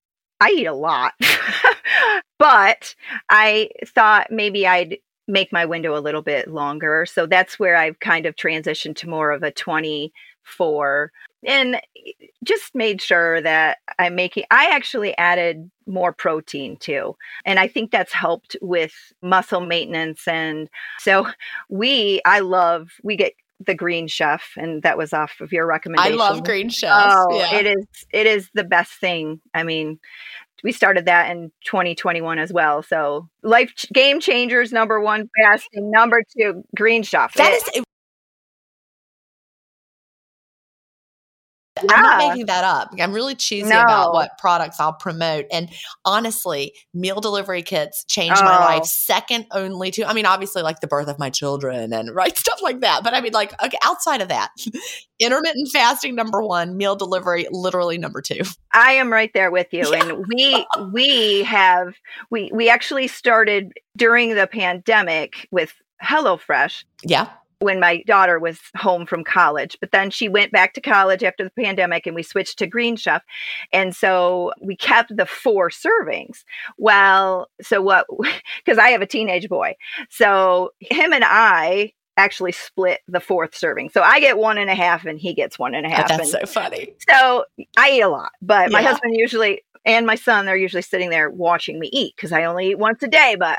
I eat a lot, but I thought maybe I'd make my window a little bit longer. So that's where I've kind of transitioned to more of a twenty-four and just made sure that I'm making, I actually added more protein too. And I think that's helped with muscle maintenance. And so we, I love, we get the Green Chef, and that was off of your I recommendation. love Green Chef. Oh, yeah. it is, it is the best thing. I mean, we started that in twenty twenty-one as well. So life ch- game changers, number one, fasting, number two, Green Chef. That It- is I'm not Yeah. making that up. I'm really choosy No. about what products I'll promote. And honestly, meal delivery kits changed my life Oh. second only to, I mean, obviously like the birth of my children and right stuff like that. But I mean, like, okay, outside of that, intermittent fasting, number one, meal delivery, literally number two. I am right there with you. Yeah. And we we have we we actually started during the pandemic with HelloFresh. Yeah. When my daughter was home from college. But then she went back to college after the pandemic and we switched to Green Chef. And so we kept the four servings. Well, so what, because I have a teenage boy. So him and I actually split the fourth serving. So I get one and a half and he gets one and a half. Oh, that's and so funny. So I eat a lot, but my Yeah. husband usually, and my son, they're usually sitting there watching me eat because I only eat once a day, but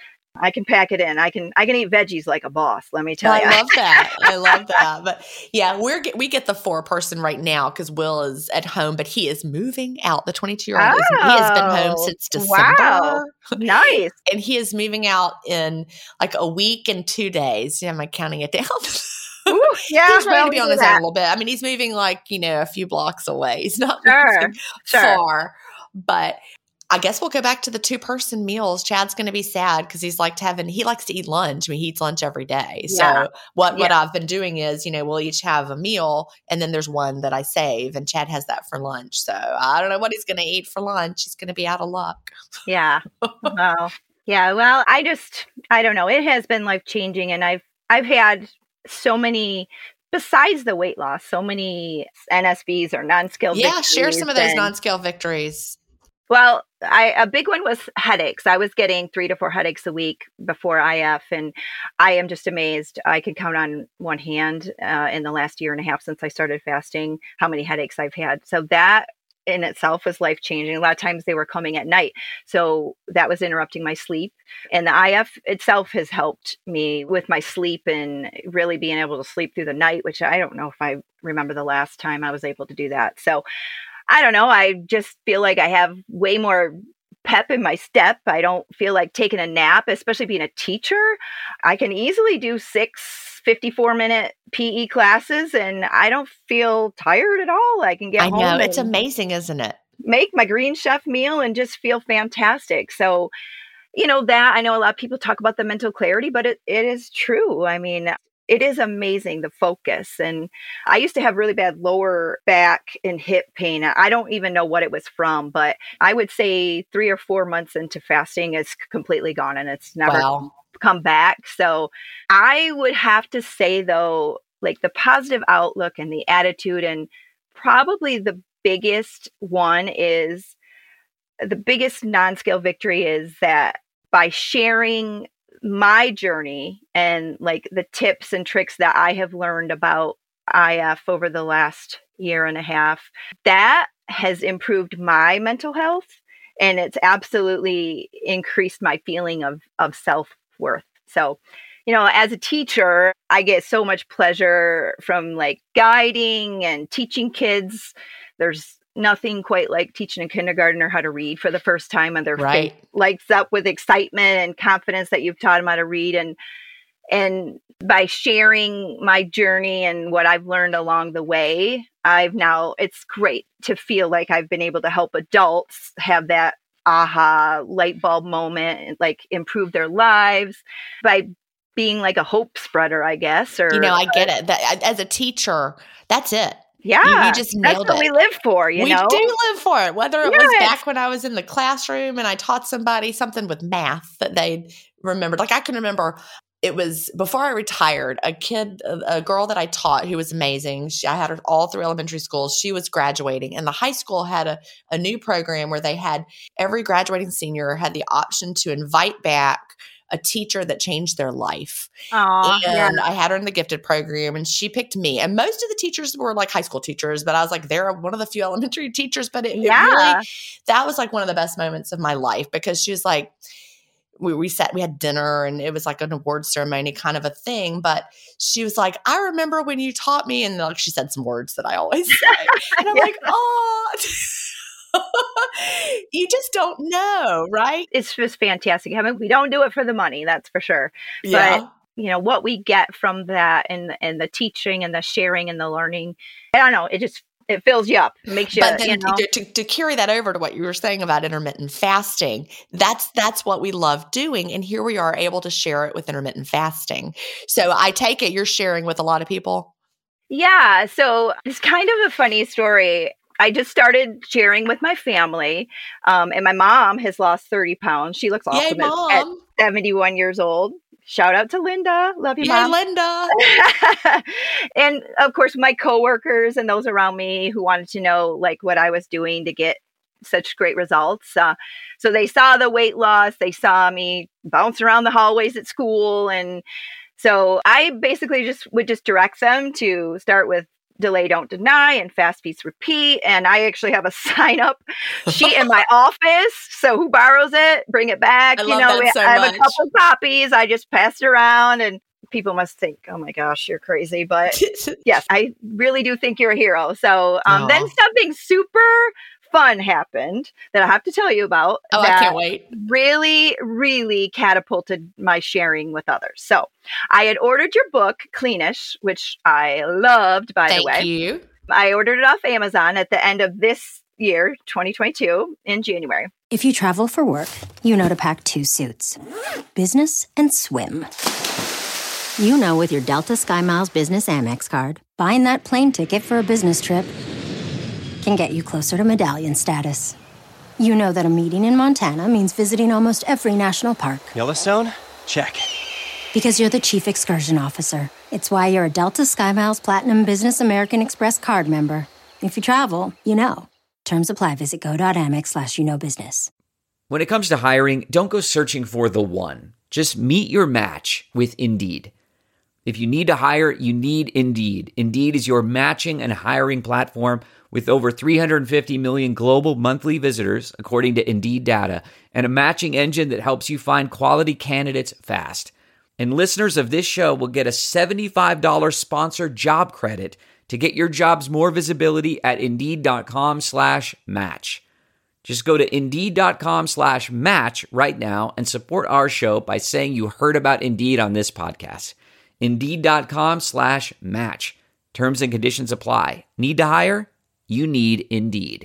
I can pack it in. I can I can eat veggies like a boss. Let me tell I you. love that. I love that. But yeah, we're we get the four person right now because Will is at home, but he is moving out. The twenty-two year old is he has been home Oh, since December, wow. Nice. and he is moving out in like a week and two days. Yeah, am I counting it down? Ooh, yeah, He's ready well, to be we on do his own that. a little bit. I mean, he's moving like you know a few blocks away. He's not Sure, moving sure. far, but. I guess we'll go back to the two person meals. Chad's going to be sad because he's like having, he likes to eat lunch. I mean, he eats lunch every day. Yeah. So what, what Yeah. I've been doing is, you know, we'll each have a meal and then there's one that I save and Chad has that for lunch. So I don't know what he's going to eat for lunch. He's going to be out of luck. Yeah. Well, yeah. Well, I just, I don't know. It has been life changing, and I've, I've had so many, besides the weight loss, so many N S Vs or non-scale Yeah. victories. Share some of those and- non-scale victories. Well, I, a big one was headaches. I was getting three to four headaches a week before I F, and I am just amazed. I can count on one hand uh, in the last year and a half since I started fasting how many headaches I've had. So that in itself was life changing. A lot of times they were coming at night, so that was interrupting my sleep. And the I F itself has helped me with my sleep and really being able to sleep through the night, which I don't know if I remember the last time I was able to do that. So I don't know. I just feel like I have way more pep in my step. I don't feel like taking a nap, especially being a teacher. I can easily do six fifty-four minute P E classes and I don't feel tired at all. I can get I home know. It's and amazing, isn't it? make my Green Chef meal and just feel fantastic. So, you know, that I know a lot of people talk about the mental clarity, but it, it is true. I mean, it is amazing, the focus. And I used to have really bad lower back and hip pain. I don't even know what it was from, but I would say three or four months into fasting, it's completely gone and it's never Wow. come back. So I would have to say, though, like the positive outlook and the attitude, and probably the biggest one is the biggest non-scale victory is that by sharing my journey and like the tips and tricks that I have learned about I F over the last year and a half, that has improved my mental health. And it's absolutely increased my feeling of, of self-worth. So, you know, as a teacher, I get so much pleasure from like guiding and teaching kids. There's nothing quite like teaching a kindergartner how to read for the first time, and their Right. face lights up with excitement and confidence that you've taught them how to read. And and by sharing my journey and what I've learned along the way, I've now, it's great to feel like I've been able to help adults have that aha light bulb moment and like improve their lives by being like a hope spreader, I guess. Or You know, I get it. That as a teacher, that's it. yeah, You, you just that's nailed what it. we live for, you we know? do live for it. Whether it was Yes. back when I was in the classroom and I taught somebody something with math that they remembered. Like I can remember it was before I retired, a kid, a, a girl that I taught who was amazing. She, I had her all through elementary school. She was graduating, and the high school had a, a new program where they had every graduating senior had the option to invite back a teacher that changed their life. Aw, yeah. And I had her in the gifted program and she picked me. And most of the teachers were like high school teachers, but I was like, they're one of the few elementary teachers. But it, it Yeah. really, that was like one of the best moments of my life because she was like, we, we sat, we had dinner and it was like an award ceremony kind of a thing. But she was like, I remember when you taught me. And like she said some words that I always say. And I'm Yeah. like, oh, you just don't know, right? It's just fantastic. I mean, we don't do it for the money, that's for sure. Yeah. You know, what we get from that and and the teaching and the sharing and the learning, I don't know, it just It fills you up, makes you, But then you know. to, to, to carry that over to what you were saying about intermittent fasting, that's that's what we love doing. And here we are able to share it with intermittent fasting. So I take it you're sharing with a lot of people. Yeah. So it's kind of a funny story. I just started sharing with my family. Um, and my mom has lost thirty pounds. She looks awesome Yay, at, at Mom. seventy-one years old. Shout out to Linda. Love you, Yay, Mom. Linda. And of course, my coworkers and those around me who wanted to know like what I was doing to get such great results. Uh, so they saw the weight loss. They saw me bounce around the hallways at school. And so I basically just would just direct them to start with Delay, Don't Deny, and Fast Feast Repeat. And I actually have a sign up sheet in my office. So who borrows it, bring it back. I you love know, that so I have much. a couple copies. I just pass it around and people must think, oh my gosh, you're crazy. But yes, I really do think you're a hero. So um, then something super fun happened that I have to tell you about. Oh, that I can't wait. Really, really catapulted my sharing with others. So I had ordered your book, Cleanish, which I loved, by Thank the way. Thank you. I ordered it off Amazon at the end of this year, twenty twenty-two, in January. If you travel for work, you know to pack two suits, business and swim. You know with your Delta SkyMiles Business Amex card, buying that plane ticket for a business trip can get you closer to medallion status. You know that a meeting in Montana means visiting almost every national park. Yellowstone? Check. Because you're the chief excursion officer. It's why you're a Delta SkyMiles Platinum Business American Express card member. If you travel, you know. Terms apply. Visit go.amex slash you know business. When it comes to hiring, don't go searching for the one. Just meet your match with Indeed. If you need to hire, you need Indeed. Indeed is your matching and hiring platform with over three hundred fifty million global monthly visitors, according to Indeed data, and a matching engine that helps you find quality candidates fast. And listeners of this show will get a seventy-five dollars sponsored job credit to get your jobs more visibility at Indeed.com slash match. Just go to Indeed.com slash match right now and support our show by saying you heard about Indeed on this podcast. Indeed.com slash match. Terms and conditions apply. Need to hire? You need Indeed.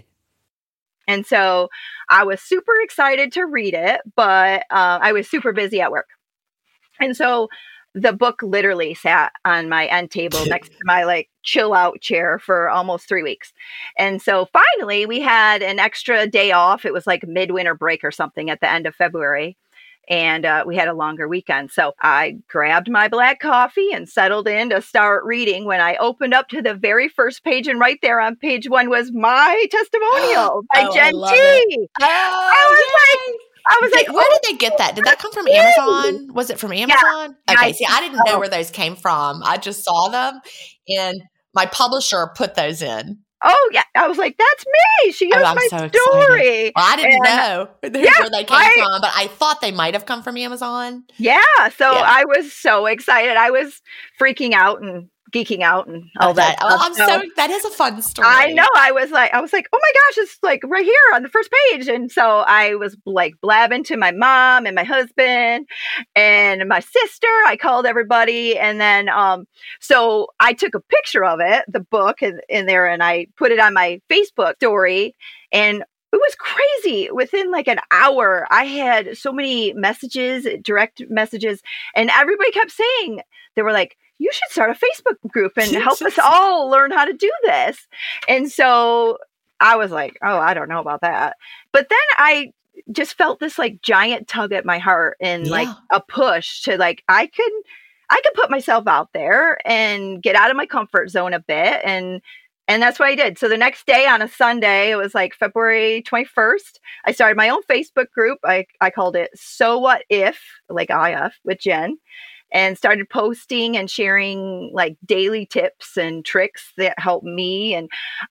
And so I was super excited to read it, but uh, I was super busy at work. And so the book literally sat on my end table next to my like chill out chair for almost three weeks. And so finally we had an extra day off. It was like midwinter break or something at the end of February. And uh, we had a longer weekend. So I grabbed my black coffee and settled in to start reading when I opened up to the very first page. And right there on page one was my testimonial by oh, Jen I T. Oh, I was yay. like, I was did, like, where oh, did they get that? Did that come from Amazon? Was it from Amazon? Yeah. Okay, I, see, I didn't know where those came from. I just saw them and my publisher put those in. Oh, yeah. I was like, that's me. She knows oh, my so story. Well, I didn't and, know yeah, where they came I, from, but I thought they might have come from Amazon. Yeah. So yeah. I was so excited. I was freaking out and geeking out and all oh, that. that. Oh, I'm so, so, that is a fun story. I know. I was like, I was like, oh my gosh, it's like right here on the first page. And so I was like blabbing to my mom and my husband and my sister. I called everybody. And then, um, so I took a picture of it, the book in, in there, and I put it on my Facebook story. And it was crazy. Within like an hour, I had so many messages, direct messages, and everybody kept saying, they were like, you should start a Facebook group and help us all learn how to do this. And so I was like, oh, I don't know about that. But then I just felt this like giant tug at my heart and yeah. like a push to like, I could, I could put myself out there and get out of my comfort zone a bit. And And that's what I did. So the next day on a Sunday, it was like February twenty-first, I started my own Facebook group. I, I called it So What If, like I F with Jen, and started posting and sharing like daily tips and tricks that help me. And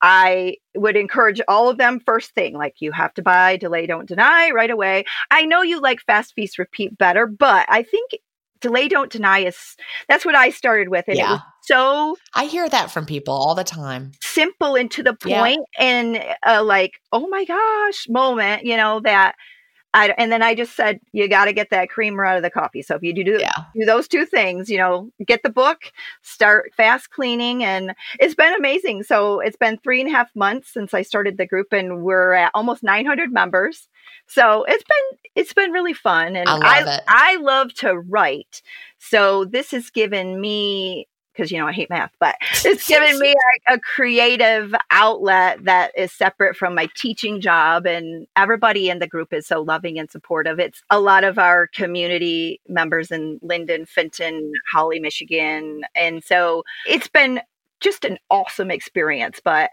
I would encourage all of them first thing, like you have to buy Delay, Don't Deny right away. I know you like Fast Feast Repeat better, but I think Delay, Don't Deny is, that's what I started with. And yeah. it was so I hear that from people all the time. Simple and to the point, yeah. and uh, like, oh my gosh, moment, you know, that I, and then I just said, you got to get that creamer out of the coffee. So if you do, do, Yeah. do those two things, you know, get the book, start fast cleaning. And it's been amazing. So it's been three and a half months since I started the group, and we're at almost nine hundred members. So it's been, it's been really fun. And I love I, it. I love to write. So this has given me, because, you know, I hate math, but it's given me a, a creative outlet that is separate from my teaching job. And everybody in the group is so loving and supportive. It's a lot of our community members in Linden, Fenton, Holly, Michigan. And so it's been just an awesome experience. But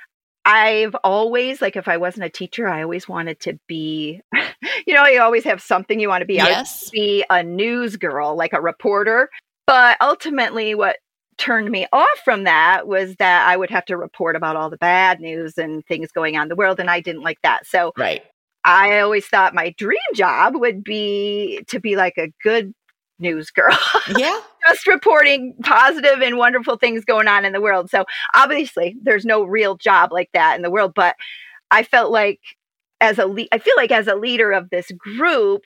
I've always, like, if I wasn't a teacher, I always wanted to be, you know, you always have something you want to be. Yes. I wanted to be a news girl, like a reporter. But ultimately, what turned me off from that was that I would have to report about all the bad news and things going on in the world. And I didn't like that. So Right. I always thought my dream job would be to be like a good news girl. Yeah. Just reporting positive and wonderful things going on in the world. So obviously there's no real job like that in the world, but I felt like as a le- I feel like as a leader of this group,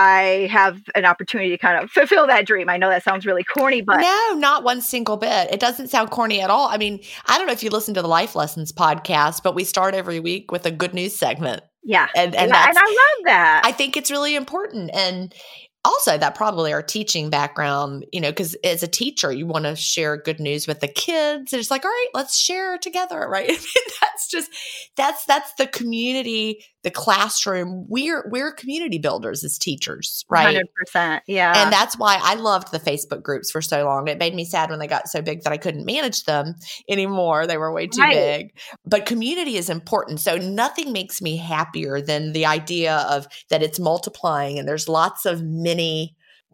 I have an opportunity to kind of fulfill that dream. I know that sounds really corny, but no, not one single bit. It doesn't sound corny at all. I mean, I don't know if you listen to the Life Lessons podcast, but we start every week with a good news segment. yeah. And, and, yeah, that's, and I love that. I think it's really important. And also that probably our teaching background, you know, because as a teacher, you want to share good news with the kids. And it's like, all right, let's share together, right? that's just, that's, that's the community, the classroom. We're, we're community builders as teachers, right? one hundred percent. Yeah. And that's why I loved the Facebook groups for so long. It made me sad when they got so big that I couldn't manage them anymore. They were way too Right. big. But community is important. So nothing makes me happier than the idea of that it's multiplying and there's lots of mini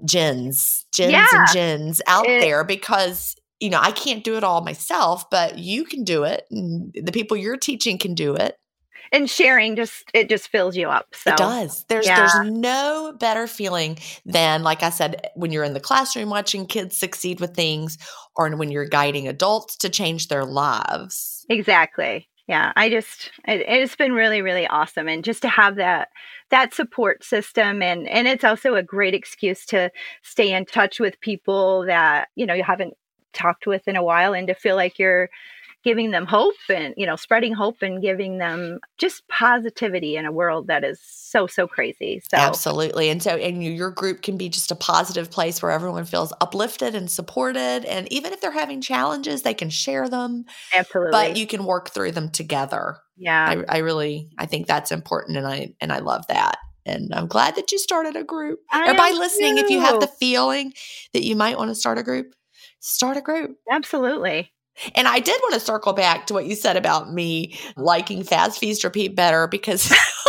Jens, Jens Yeah. and Jens out It- there because, you know, I can't do it all myself, but you can do it. And the people you're teaching can do it. and sharing just, it just fills you up. So It does. There's yeah. there's no better feeling than, like I said, when you're in the classroom watching kids succeed with things, or when you're guiding adults to change their lives. Exactly. Yeah. I just, it, it's been really, really awesome. And just to have that, that support system. And, and it's also a great excuse to stay in touch with people that, you know, you haven't talked with in a while, and to feel like you're giving them hope and, you know, spreading hope and giving them just positivity in a world that is so, so crazy. So Absolutely. And so, and you, your group can be just a positive place where everyone feels uplifted and supported. And even if they're having challenges, they can share them, absolutely. but you can work through them together. yeah. I, I really, I think that's important. And I, and I love that. And I'm glad that you started a group. I Everybody am listening, if you have the too. feeling that you might want to start a group, start a group. Absolutely. And I did want to circle back to what you said about me liking Fast Feast Repeat better because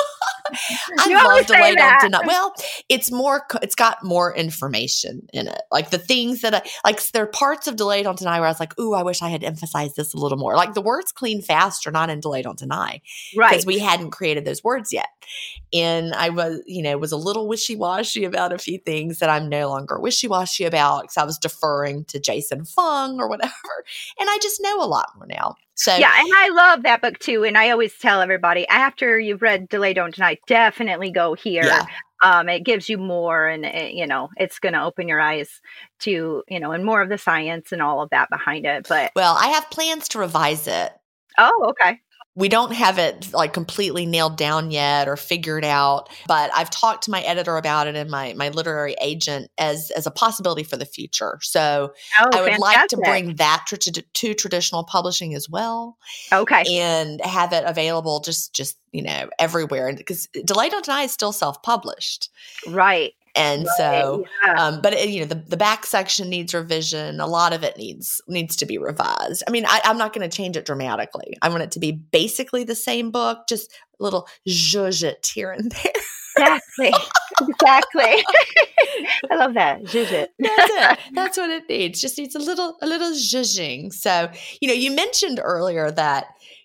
I You love always say Delay Don't that. Deny. Well, it's more, co- it's got more information in it. Like the things that I, like there are parts of Delay Don't Deny where I was like, ooh, I wish I had emphasized this a little more. Like the words clean fast are not in Delay Don't Deny Right. because we hadn't created those words yet. And I was, you know, was a little wishy-washy about a few things that I'm no longer wishy-washy about because I was deferring to Jason Fung or whatever. And I just know a lot more now. So Yeah, and I love that book too. And I always tell everybody, after you've read Delay Don't Deny, definitely go here. Yeah. Um, it gives you more, and it, you know, it's going to open your eyes to, you know, and more of the science and all of that behind it. But well, I have plans to revise it. oh, okay. We don't have it like completely nailed down yet or figured out, but I've talked to my editor about it and my my literary agent as as a possibility for the future. So Oh, I would like to fantastic. bring that tr- to traditional publishing as well, Okay. and have it available just just you know everywhere. Because Delay Don't Deny is still self published, Right. and so. Yeah. Um, but it, you know, the, the back section needs revision. A lot of it needs needs to be revised. I mean, I, I'm not going to change it dramatically. I want it to be basically the same book, just a little zhuzh it here and there. Exactly. Exactly. I love that. Zhuzh it. That's it. That's what it needs. Just needs a little a little zhuzhing. So, you know, you mentioned earlier that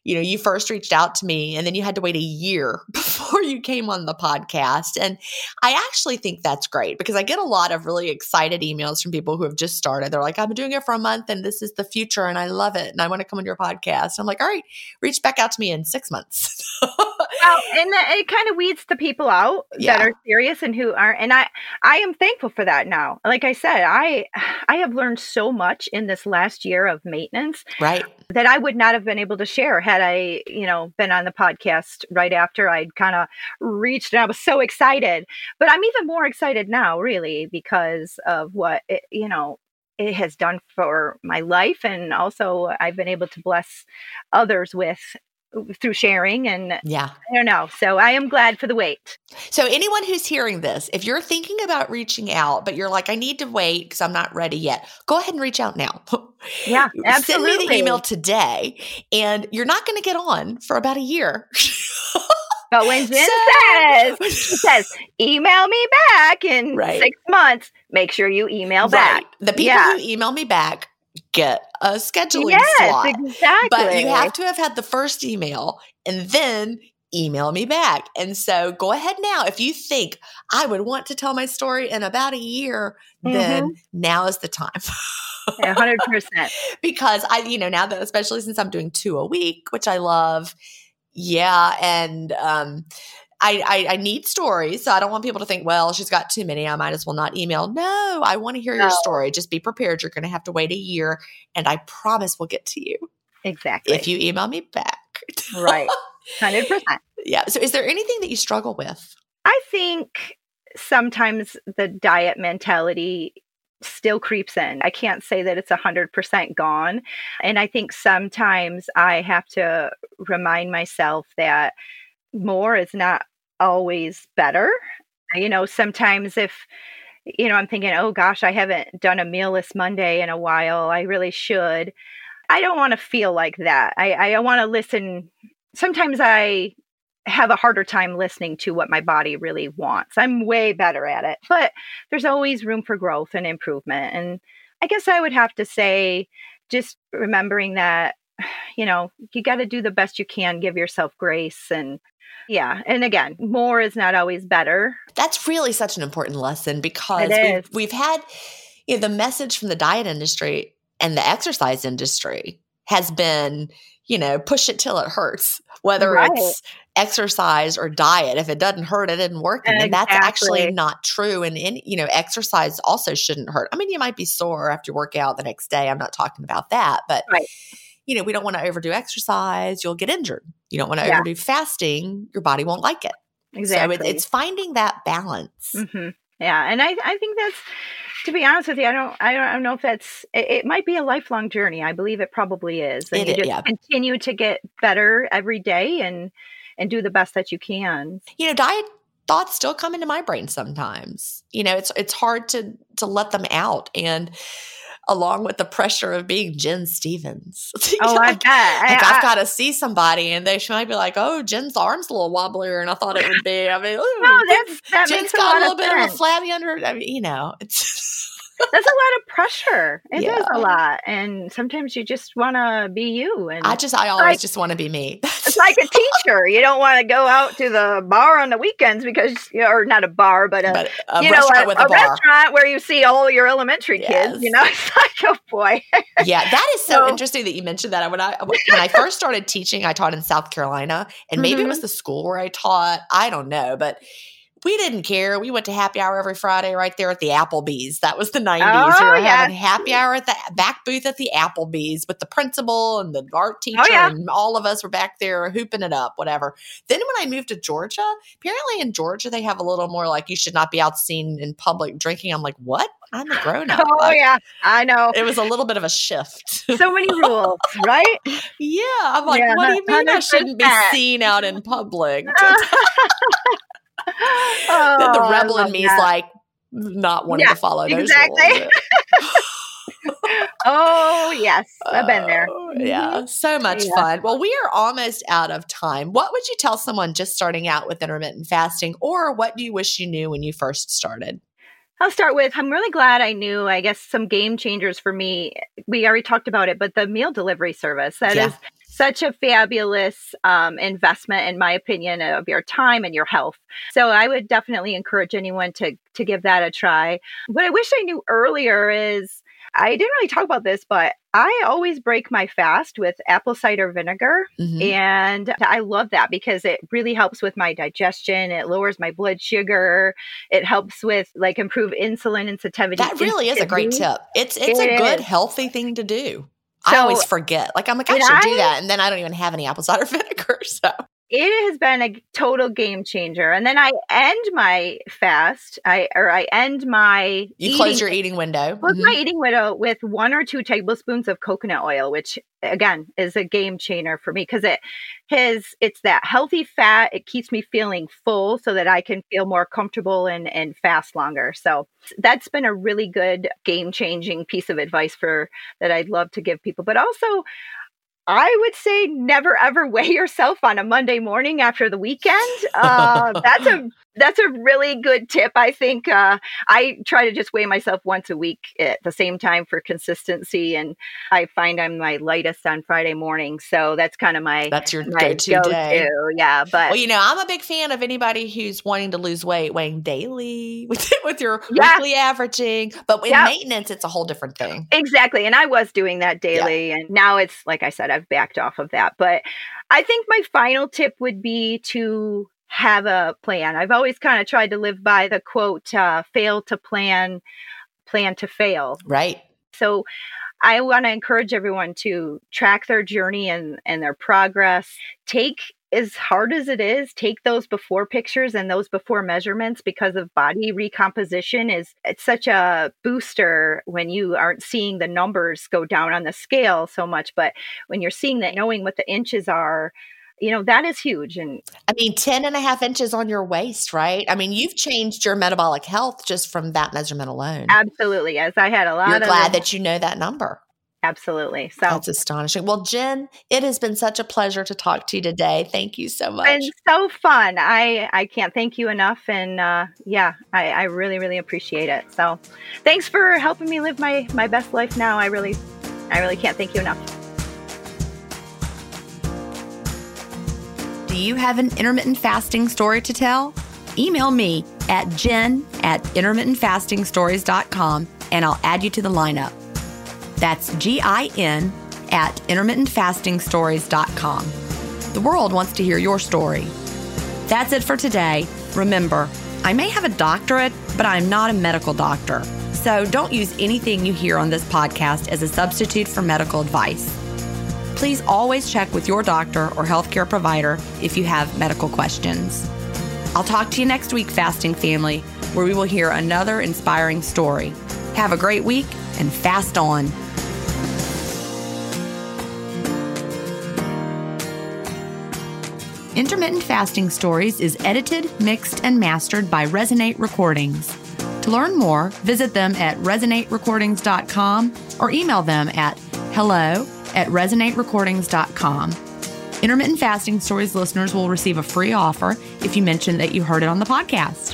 you know, you first reached out to me and then you had to wait a year before you came on the podcast. And I actually think that's great because I get a lot of really excited emails from people who have just started. They're like, I've been doing it for a month and this is the future and I love it. And I want to come on your podcast. I'm like, all right, reach back out to me in six months. Well, and it kind of weeds the people out Yeah. that are serious and who aren't. And I, I am thankful for that now. Like I said, I, I have learned so much in this last year of maintenance Right. that I would not have been able to share had I, you know, been on the podcast right after I'd kind of reached and I was so excited. But I'm even more excited now, really, because of what, it, you know, it has done for my life. And also I've been able to bless others with through sharing and Yeah. I don't know. So I am glad for the wait. So anyone who's hearing this, if you're thinking about reaching out, but you're like, I need to wait because I'm not ready yet, go ahead and reach out now. Yeah, Send absolutely. me the email today and you're not going to get on for about a year. But when Jen So- says, she says, email me back in Right. six months, make sure you email back. Right. The people Yeah. who email me back get a scheduling Yes, slot. exactly. But you have to have had the first email and then email me back. And so go ahead now. If you think I would want to tell my story in about a year, then now is the time. one hundred percent. Because I, you know, now that, especially since I'm doing two a week, which I love. Yeah. And, um, I, I, I need stories. So I don't want people to think, well, she's got too many. I might as well not email. No, I want to hear your No. story. Just be prepared. You're going to have to wait a year. And I promise we'll get to you Exactly. if you email me back. Right. one hundred percent. Yeah. So is there anything that you struggle with? I think sometimes the diet mentality still creeps in. I can't say that it's one hundred percent gone. And I think sometimes I have to remind myself that more is not always better. You know, sometimes if, you know, I'm thinking, oh gosh, I haven't done a mealless Monday in a while. I really should. I don't want to feel like that. I, I want to listen. Sometimes I have a harder time listening to what my body really wants. I'm way better at it, but there's always room for growth and improvement. And I guess I would have to say, just remembering that, you know, you got to do the best you can, give yourself grace. And yeah. And again, more is not always better. That's really such an important lesson because It we've, is. we've had, you know, the message from the diet industry and the exercise industry has been, you know, push it till it hurts, whether Right. it's exercise or diet. If it doesn't hurt, it isn't working. And that's actually Exactly. not true. And, in, you know, exercise also shouldn't hurt. I mean, you might be sore after you work out the next day. I'm not talking about that, but Right. you know, we don't want to overdo exercise. You'll get injured. You don't want to Yeah. overdo fasting. Your body won't like it. Exactly. So it, it's finding that balance. hmm Yeah. And I, I think that's, to be honest with you, I don't, I don't, I don't know if that's, it, it might be a lifelong journey. I believe it probably is. And It you is, just yeah. continue to get better every day and, and do the best that you can. You know, diet thoughts still come into my brain sometimes. You know, it's it's hard to to let them out. And along with the pressure of being Jen Stevens. You Oh, know, I like, bet. I- like I- I've got to see somebody and they might be like, oh, Jen's arm's a little wobblier than I thought it would be. I mean, ooh, No, that's, that Jen's makes a got a lot little of bit of a sense. flabby under. I mean, you know, it's That's a lot of pressure. It Yeah. is a lot. And sometimes you just want to be you. And I just, I always like- just want to be me. it's like a teacher. You don't want to go out to the bar on the weekends because, or not a bar, but a, But a you know, restaurant a, with a a bar. restaurant where you see all your elementary Yes. kids. You know, it's like, oh boy. Yeah, that is so So- interesting that you mentioned that. When I when I first started teaching, I taught in South Carolina, and maybe it Mhm. was the school where I taught. I don't know, but we didn't care. We went to happy hour every Friday right there at the Applebee's. That was the nineties. we Oh, were yes. having happy hour at the back booth at the Applebee's with the principal and the art teacher, Oh, yeah. and all of us were back there hooping it up, whatever. Then when I moved to Georgia, apparently in Georgia they have a little more like you should not be out seen in public drinking. I'm like, what? I'm a grown up. Oh, yeah. I know. It was a little bit of a shift. So many rules, right? Yeah, I'm like, Yeah, what do you mean I one hundred shouldn't be percent. seen out in public? Oh, Then the I rebel in love me is that. like not wanting Yeah, to follow those exactly. rules. Oh, yes. I've been there. Oh, yeah, so much Yeah. fun. Well, we are almost out of time. What would you tell someone just starting out with intermittent fasting, or what do you wish you knew when you first started? I'll start with, I'm really glad I knew, I guess, some game changers for me. We already talked about it, but the meal delivery service, that Yeah. is such a fabulous um, investment, in my opinion, of your time and your health. So I would definitely encourage anyone to to give that a try. What I wish I knew earlier is, I didn't really talk about this, but I always break my fast with apple cider vinegar. Mm-hmm. And I love that because it really helps with my digestion. It lowers my blood sugar. It helps with like improve insulin sensitivity. That really is a great tip. It's it's it a good, is. healthy thing to do. So, I always forget. Like, I'm like, I should I, do that. And then I don't even have any apple cider vinegar. So it has been a total game changer. And then I end my fast, I or I end my You eating, close your eating window. Close mm-hmm. my eating window with one or two tablespoons of coconut oil, which again is a game changer for me because it has it's that healthy fat. It keeps me feeling full so that I can feel more comfortable and, and fast longer. So that's been a really good game changing piece of advice for that I'd love to give people. But also, I would say never ever weigh yourself on a Monday morning after the weekend. Uh, that's a that's a really good tip. I think uh, I try to just weigh myself once a week at the same time for consistency, and I find I'm my lightest on Friday morning. So that's kind of my that's your my go-to, go-to day. Yeah, but well, you know, I'm a big fan of anybody who's wanting to lose weight, weighing daily with with your yeah. weekly averaging. But in yeah. maintenance, it's a whole different thing. Exactly, and I was doing that daily, yeah. and now it's like I said, I've backed off of that. But I think my final tip would be to have a plan. I've always kind of tried to live by the quote, uh, fail to plan, plan to fail. Right. So I want to encourage everyone to track their journey and, and their progress. Take, as hard as it is, take those before pictures and those before measurements, because of body recomposition is it's such a booster when you aren't seeing the numbers go down on the scale so much. But when you're seeing that, knowing what the inches are, you know, that is huge. And I mean, ten and a half inches on your waist, right? I mean, you've changed your metabolic health just from that measurement alone. Absolutely. As I had a lot You're of glad that you know that number. Absolutely. So that's astonishing. Well, Jen, it has been such a pleasure to talk to you today. Thank you so much. And so fun. I, I can't thank you enough. And uh, yeah, I, I really, really appreciate it. So thanks for helping me live my, my best life now. I really, I really can't thank you enough. Do you have an intermittent fasting story to tell? Email me at jen at intermittent fasting stories dot com and I'll add you to the lineup. That's G I N at intermittent fasting stories dot com. The world wants to hear your story. That's it for today. Remember, I may have a doctorate, but I'm not a medical doctor. So don't use anything you hear on this podcast as a substitute for medical advice. Please always check with your doctor or healthcare provider if you have medical questions. I'll talk to you next week, Fasting Family, where we will hear another inspiring story. Have a great week and fast on. Intermittent Fasting Stories is edited, mixed, and mastered by Resonate Recordings. To learn more, visit them at resonate recordings dot com or email them at hello at resonate recordings dot com. Intermittent Fasting Stories listeners will receive a free offer if you mention that you heard it on the podcast.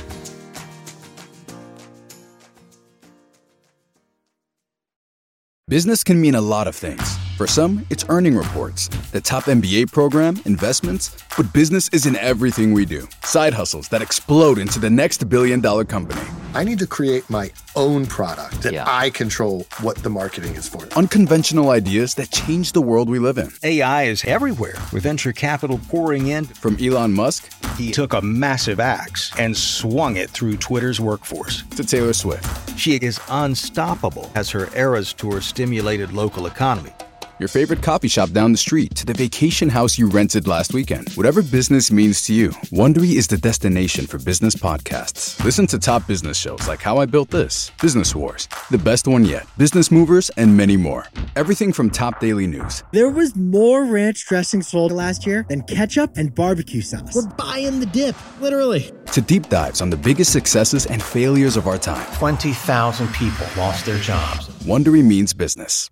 Business can mean a lot of things. For some, it's earning reports, the top M B A program, investments, but business isn't everything we do. Side hustles that explode into the next billion dollar company. I need to create my own product that Yeah. I control what the marketing is for. Unconventional ideas that change the world we live in. A I is everywhere, with venture capital pouring in. From Elon Musk He took a massive axe and swung it through Twitter's workforce. to Taylor Swift. She is unstoppable as her Eras Tour stimulated local economy. Your favorite coffee shop down the street to the vacation house you rented last weekend. Whatever business means to you, Wondery is the destination for business podcasts. Listen to top business shows like How I Built This, Business Wars, The Best One Yet, Business Movers, and many more. Everything from top daily news. There was more ranch dressing sold last year than ketchup and barbecue sauce. We're buying the dip, literally. To deep dives on the biggest successes and failures of our time. twenty thousand people lost their jobs. Wondery means business.